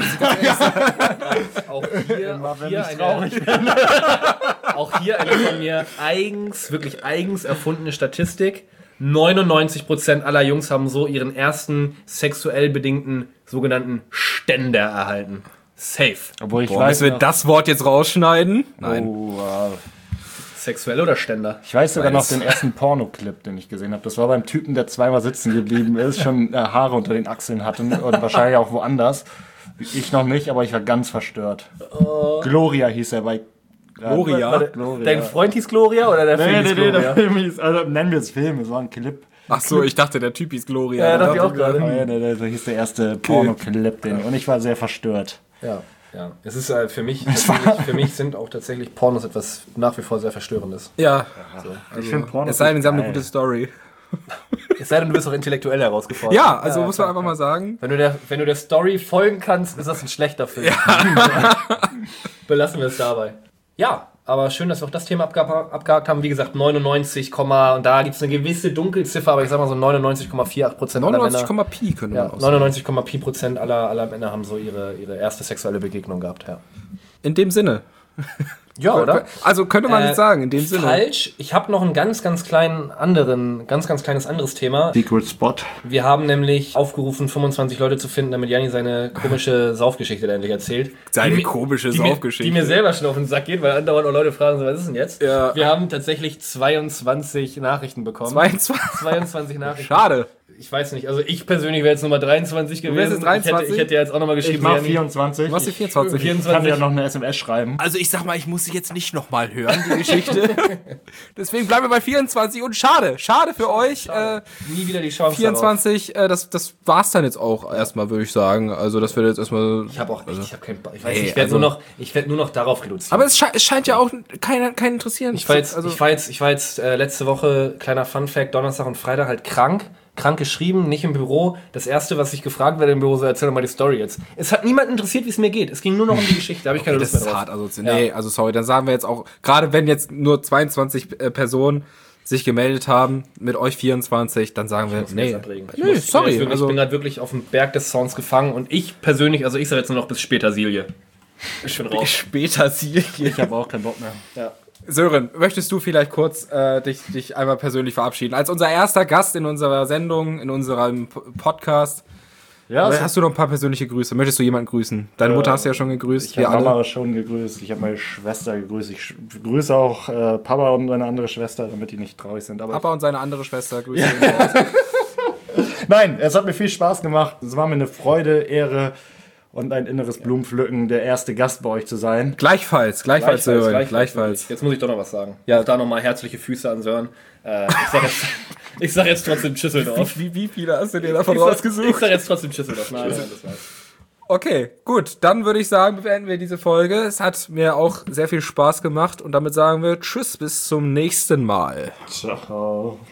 auch hier, auch wenn hier, ich eine, traurig auch hier eine von mir eigens, wirklich eigens erfundene Statistik. neunundneunzig Prozent aller Jungs haben so ihren ersten sexuell bedingten sogenannten Ständer erhalten. Safe. Obwohl ich Boah, weiß, müssen wir noch, das Wort jetzt rausschneiden? Nein. oh, wow. Sexuell oder Ständer? Ich weiß sogar noch Weiß. den ersten Pornoclip, den ich gesehen habe. Das war beim Typen, der zweimal sitzen geblieben ist, schon äh, Haare unter den Achseln hatte und wahrscheinlich auch woanders. Ich noch nicht, aber ich war ganz verstört. Gloria hieß er bei... Gloria? Warte, Gloria. Dein Freund hieß Gloria oder der Nee, Film nee, hieß nee, Gloria? der Film hieß, also nennen wir es Film, es war ein Clip. Ach so, ich dachte, der Typ hieß Gloria. Ja, Da dachte ich auch dachte gerade. Oh, ja, der, der, der hieß der erste Pornoclip, den, und ich war sehr verstört. Ja, ja. Es ist äh, für mich, tatsächlich- für mich sind auch tatsächlich Pornos etwas nach wie vor sehr Verstörendes. Ja, Ich finde Pornos es sei denn, sie haben eine geil. gute Story. Es sei denn, du bist auch intellektuell herausgefordert. Ja, also muss man klar, einfach mal sagen. Wenn du, der, wenn du der Story folgen kannst, ist das ein schlechter Film. Belassen wir es dabei. Ja, aber schön, dass wir auch das Thema abgehakt, abgehakt haben. Wie gesagt, neunundneunzig, und da gibt es eine gewisse Dunkelziffer, aber ich sag mal so neunundneunzig Komma vierundachtzig Prozent aller neunundneunzig, Männer. Pi können wir Ja, auch sagen. neunundneunzig Komma Pi Prozent aller, aller Männer haben so ihre, ihre erste sexuelle Begegnung gehabt. Ja. In dem Sinne. Ja, oder? Also könnte man Äh, nicht sagen, in dem Sinne. Falsch. Ich habe noch einen ganz, ganz kleinen anderen, ganz, ganz kleines anderes Thema. Secret Spot. Wir haben nämlich aufgerufen, fünfundzwanzig Leute zu finden, damit Janni seine komische Saufgeschichte da endlich erzählt. Seine die, komische die Saufgeschichte. Mir, die mir selber schon auf den Sack geht, weil andauernd auch Leute fragen, so, was ist denn jetzt? Ja. Wir haben tatsächlich zweiundzwanzig Nachrichten bekommen. zweiundzwanzig zweiundzwanzig Nachrichten. Schade. Ich weiß nicht, also ich persönlich wäre jetzt Nummer dreiundzwanzig gewesen. wärst jetzt dreiundzwanzig? Ich hätte, ich hätte jetzt auch nochmal geschrieben, Ich mach Janni, vierundzwanzig. Du hast die Ich vierundzwanzig. kann dir noch eine S M S schreiben. Also ich sag mal, ich muss sie jetzt nicht nochmal hören, die Geschichte. Deswegen bleiben wir bei vierundzwanzig und schade, schade für euch. Äh, nie wieder die Chance vierundzwanzig, äh, das, das war's dann jetzt auch erstmal, würde ich sagen. Also das wird jetzt erstmal... Ich habe auch echt, ich habe keinen Bock. Ich weiß, Ey, ich werde also- nur noch, ich werde nur noch darauf reduzieren. Aber es, sche es scheint ja auch keiner keinen interessieren. Ich war jetzt, also, ich war jetzt, ich war jetzt äh, letzte Woche, kleiner Funfact, Donnerstag und Freitag halt krank. Krank geschrieben, nicht im Büro. Das erste, was ich gefragt werde im Büro, so erzähl doch mal die Story jetzt. Es hat niemand interessiert, wie es mir geht. Es ging nur noch um die Geschichte. Da habe ich keine okay, Lust das mehr ist drauf. hart. Also, nee, also sorry, dann sagen wir jetzt auch, gerade wenn jetzt nur zweiundzwanzig äh, Personen sich gemeldet haben, mit euch vierundzwanzig, dann sagen wir, nee, Ich, nee, muss, sorry. ich, bin, also, ich bin gerade wirklich auf dem Berg des Sounds gefangen und ich persönlich, also ich sage jetzt nur noch bis später Silje. Ich bin raus. später Silje. Ich habe auch keinen Bock mehr. Ja. Sören, möchtest du vielleicht kurz äh, dich, dich einmal persönlich verabschieden? Als unser erster Gast in unserer Sendung, in unserem P- Podcast, Ja, äh, hast du noch ein paar persönliche Grüße? Möchtest du jemanden grüßen? Deine Mutter hast du ja schon gegrüßt. ich Wir habe alle. Mama schon gegrüßt. Ich habe meine Schwester gegrüßt. Ich sch- grüße auch äh, Papa und meine andere Schwester, damit die nicht traurig sind. Aber Papa und seine andere Schwester grüßen. Nein, es hat mir viel Spaß gemacht. Es war mir eine Freude, Ehre und ein inneres Blumenpflücken, der erste Gast bei euch zu sein. Gleichfalls, gleichfalls, Sören, gleichfalls. Jetzt muss ich doch noch was sagen. Ja. Auch da nochmal herzliche Füße an Sören. Äh, ich sag jetzt, ich sag jetzt trotzdem Schüsseldorf. Wie, wie viele hast du dir davon Ich sag, ich rausgesucht? sag jetzt trotzdem Schüsseldorf. Nein, nein, das war's. Okay, gut, dann würde ich sagen, beenden wir diese Folge. Es hat mir auch sehr viel Spaß gemacht und damit sagen wir Tschüss, bis zum nächsten Mal. Ciao.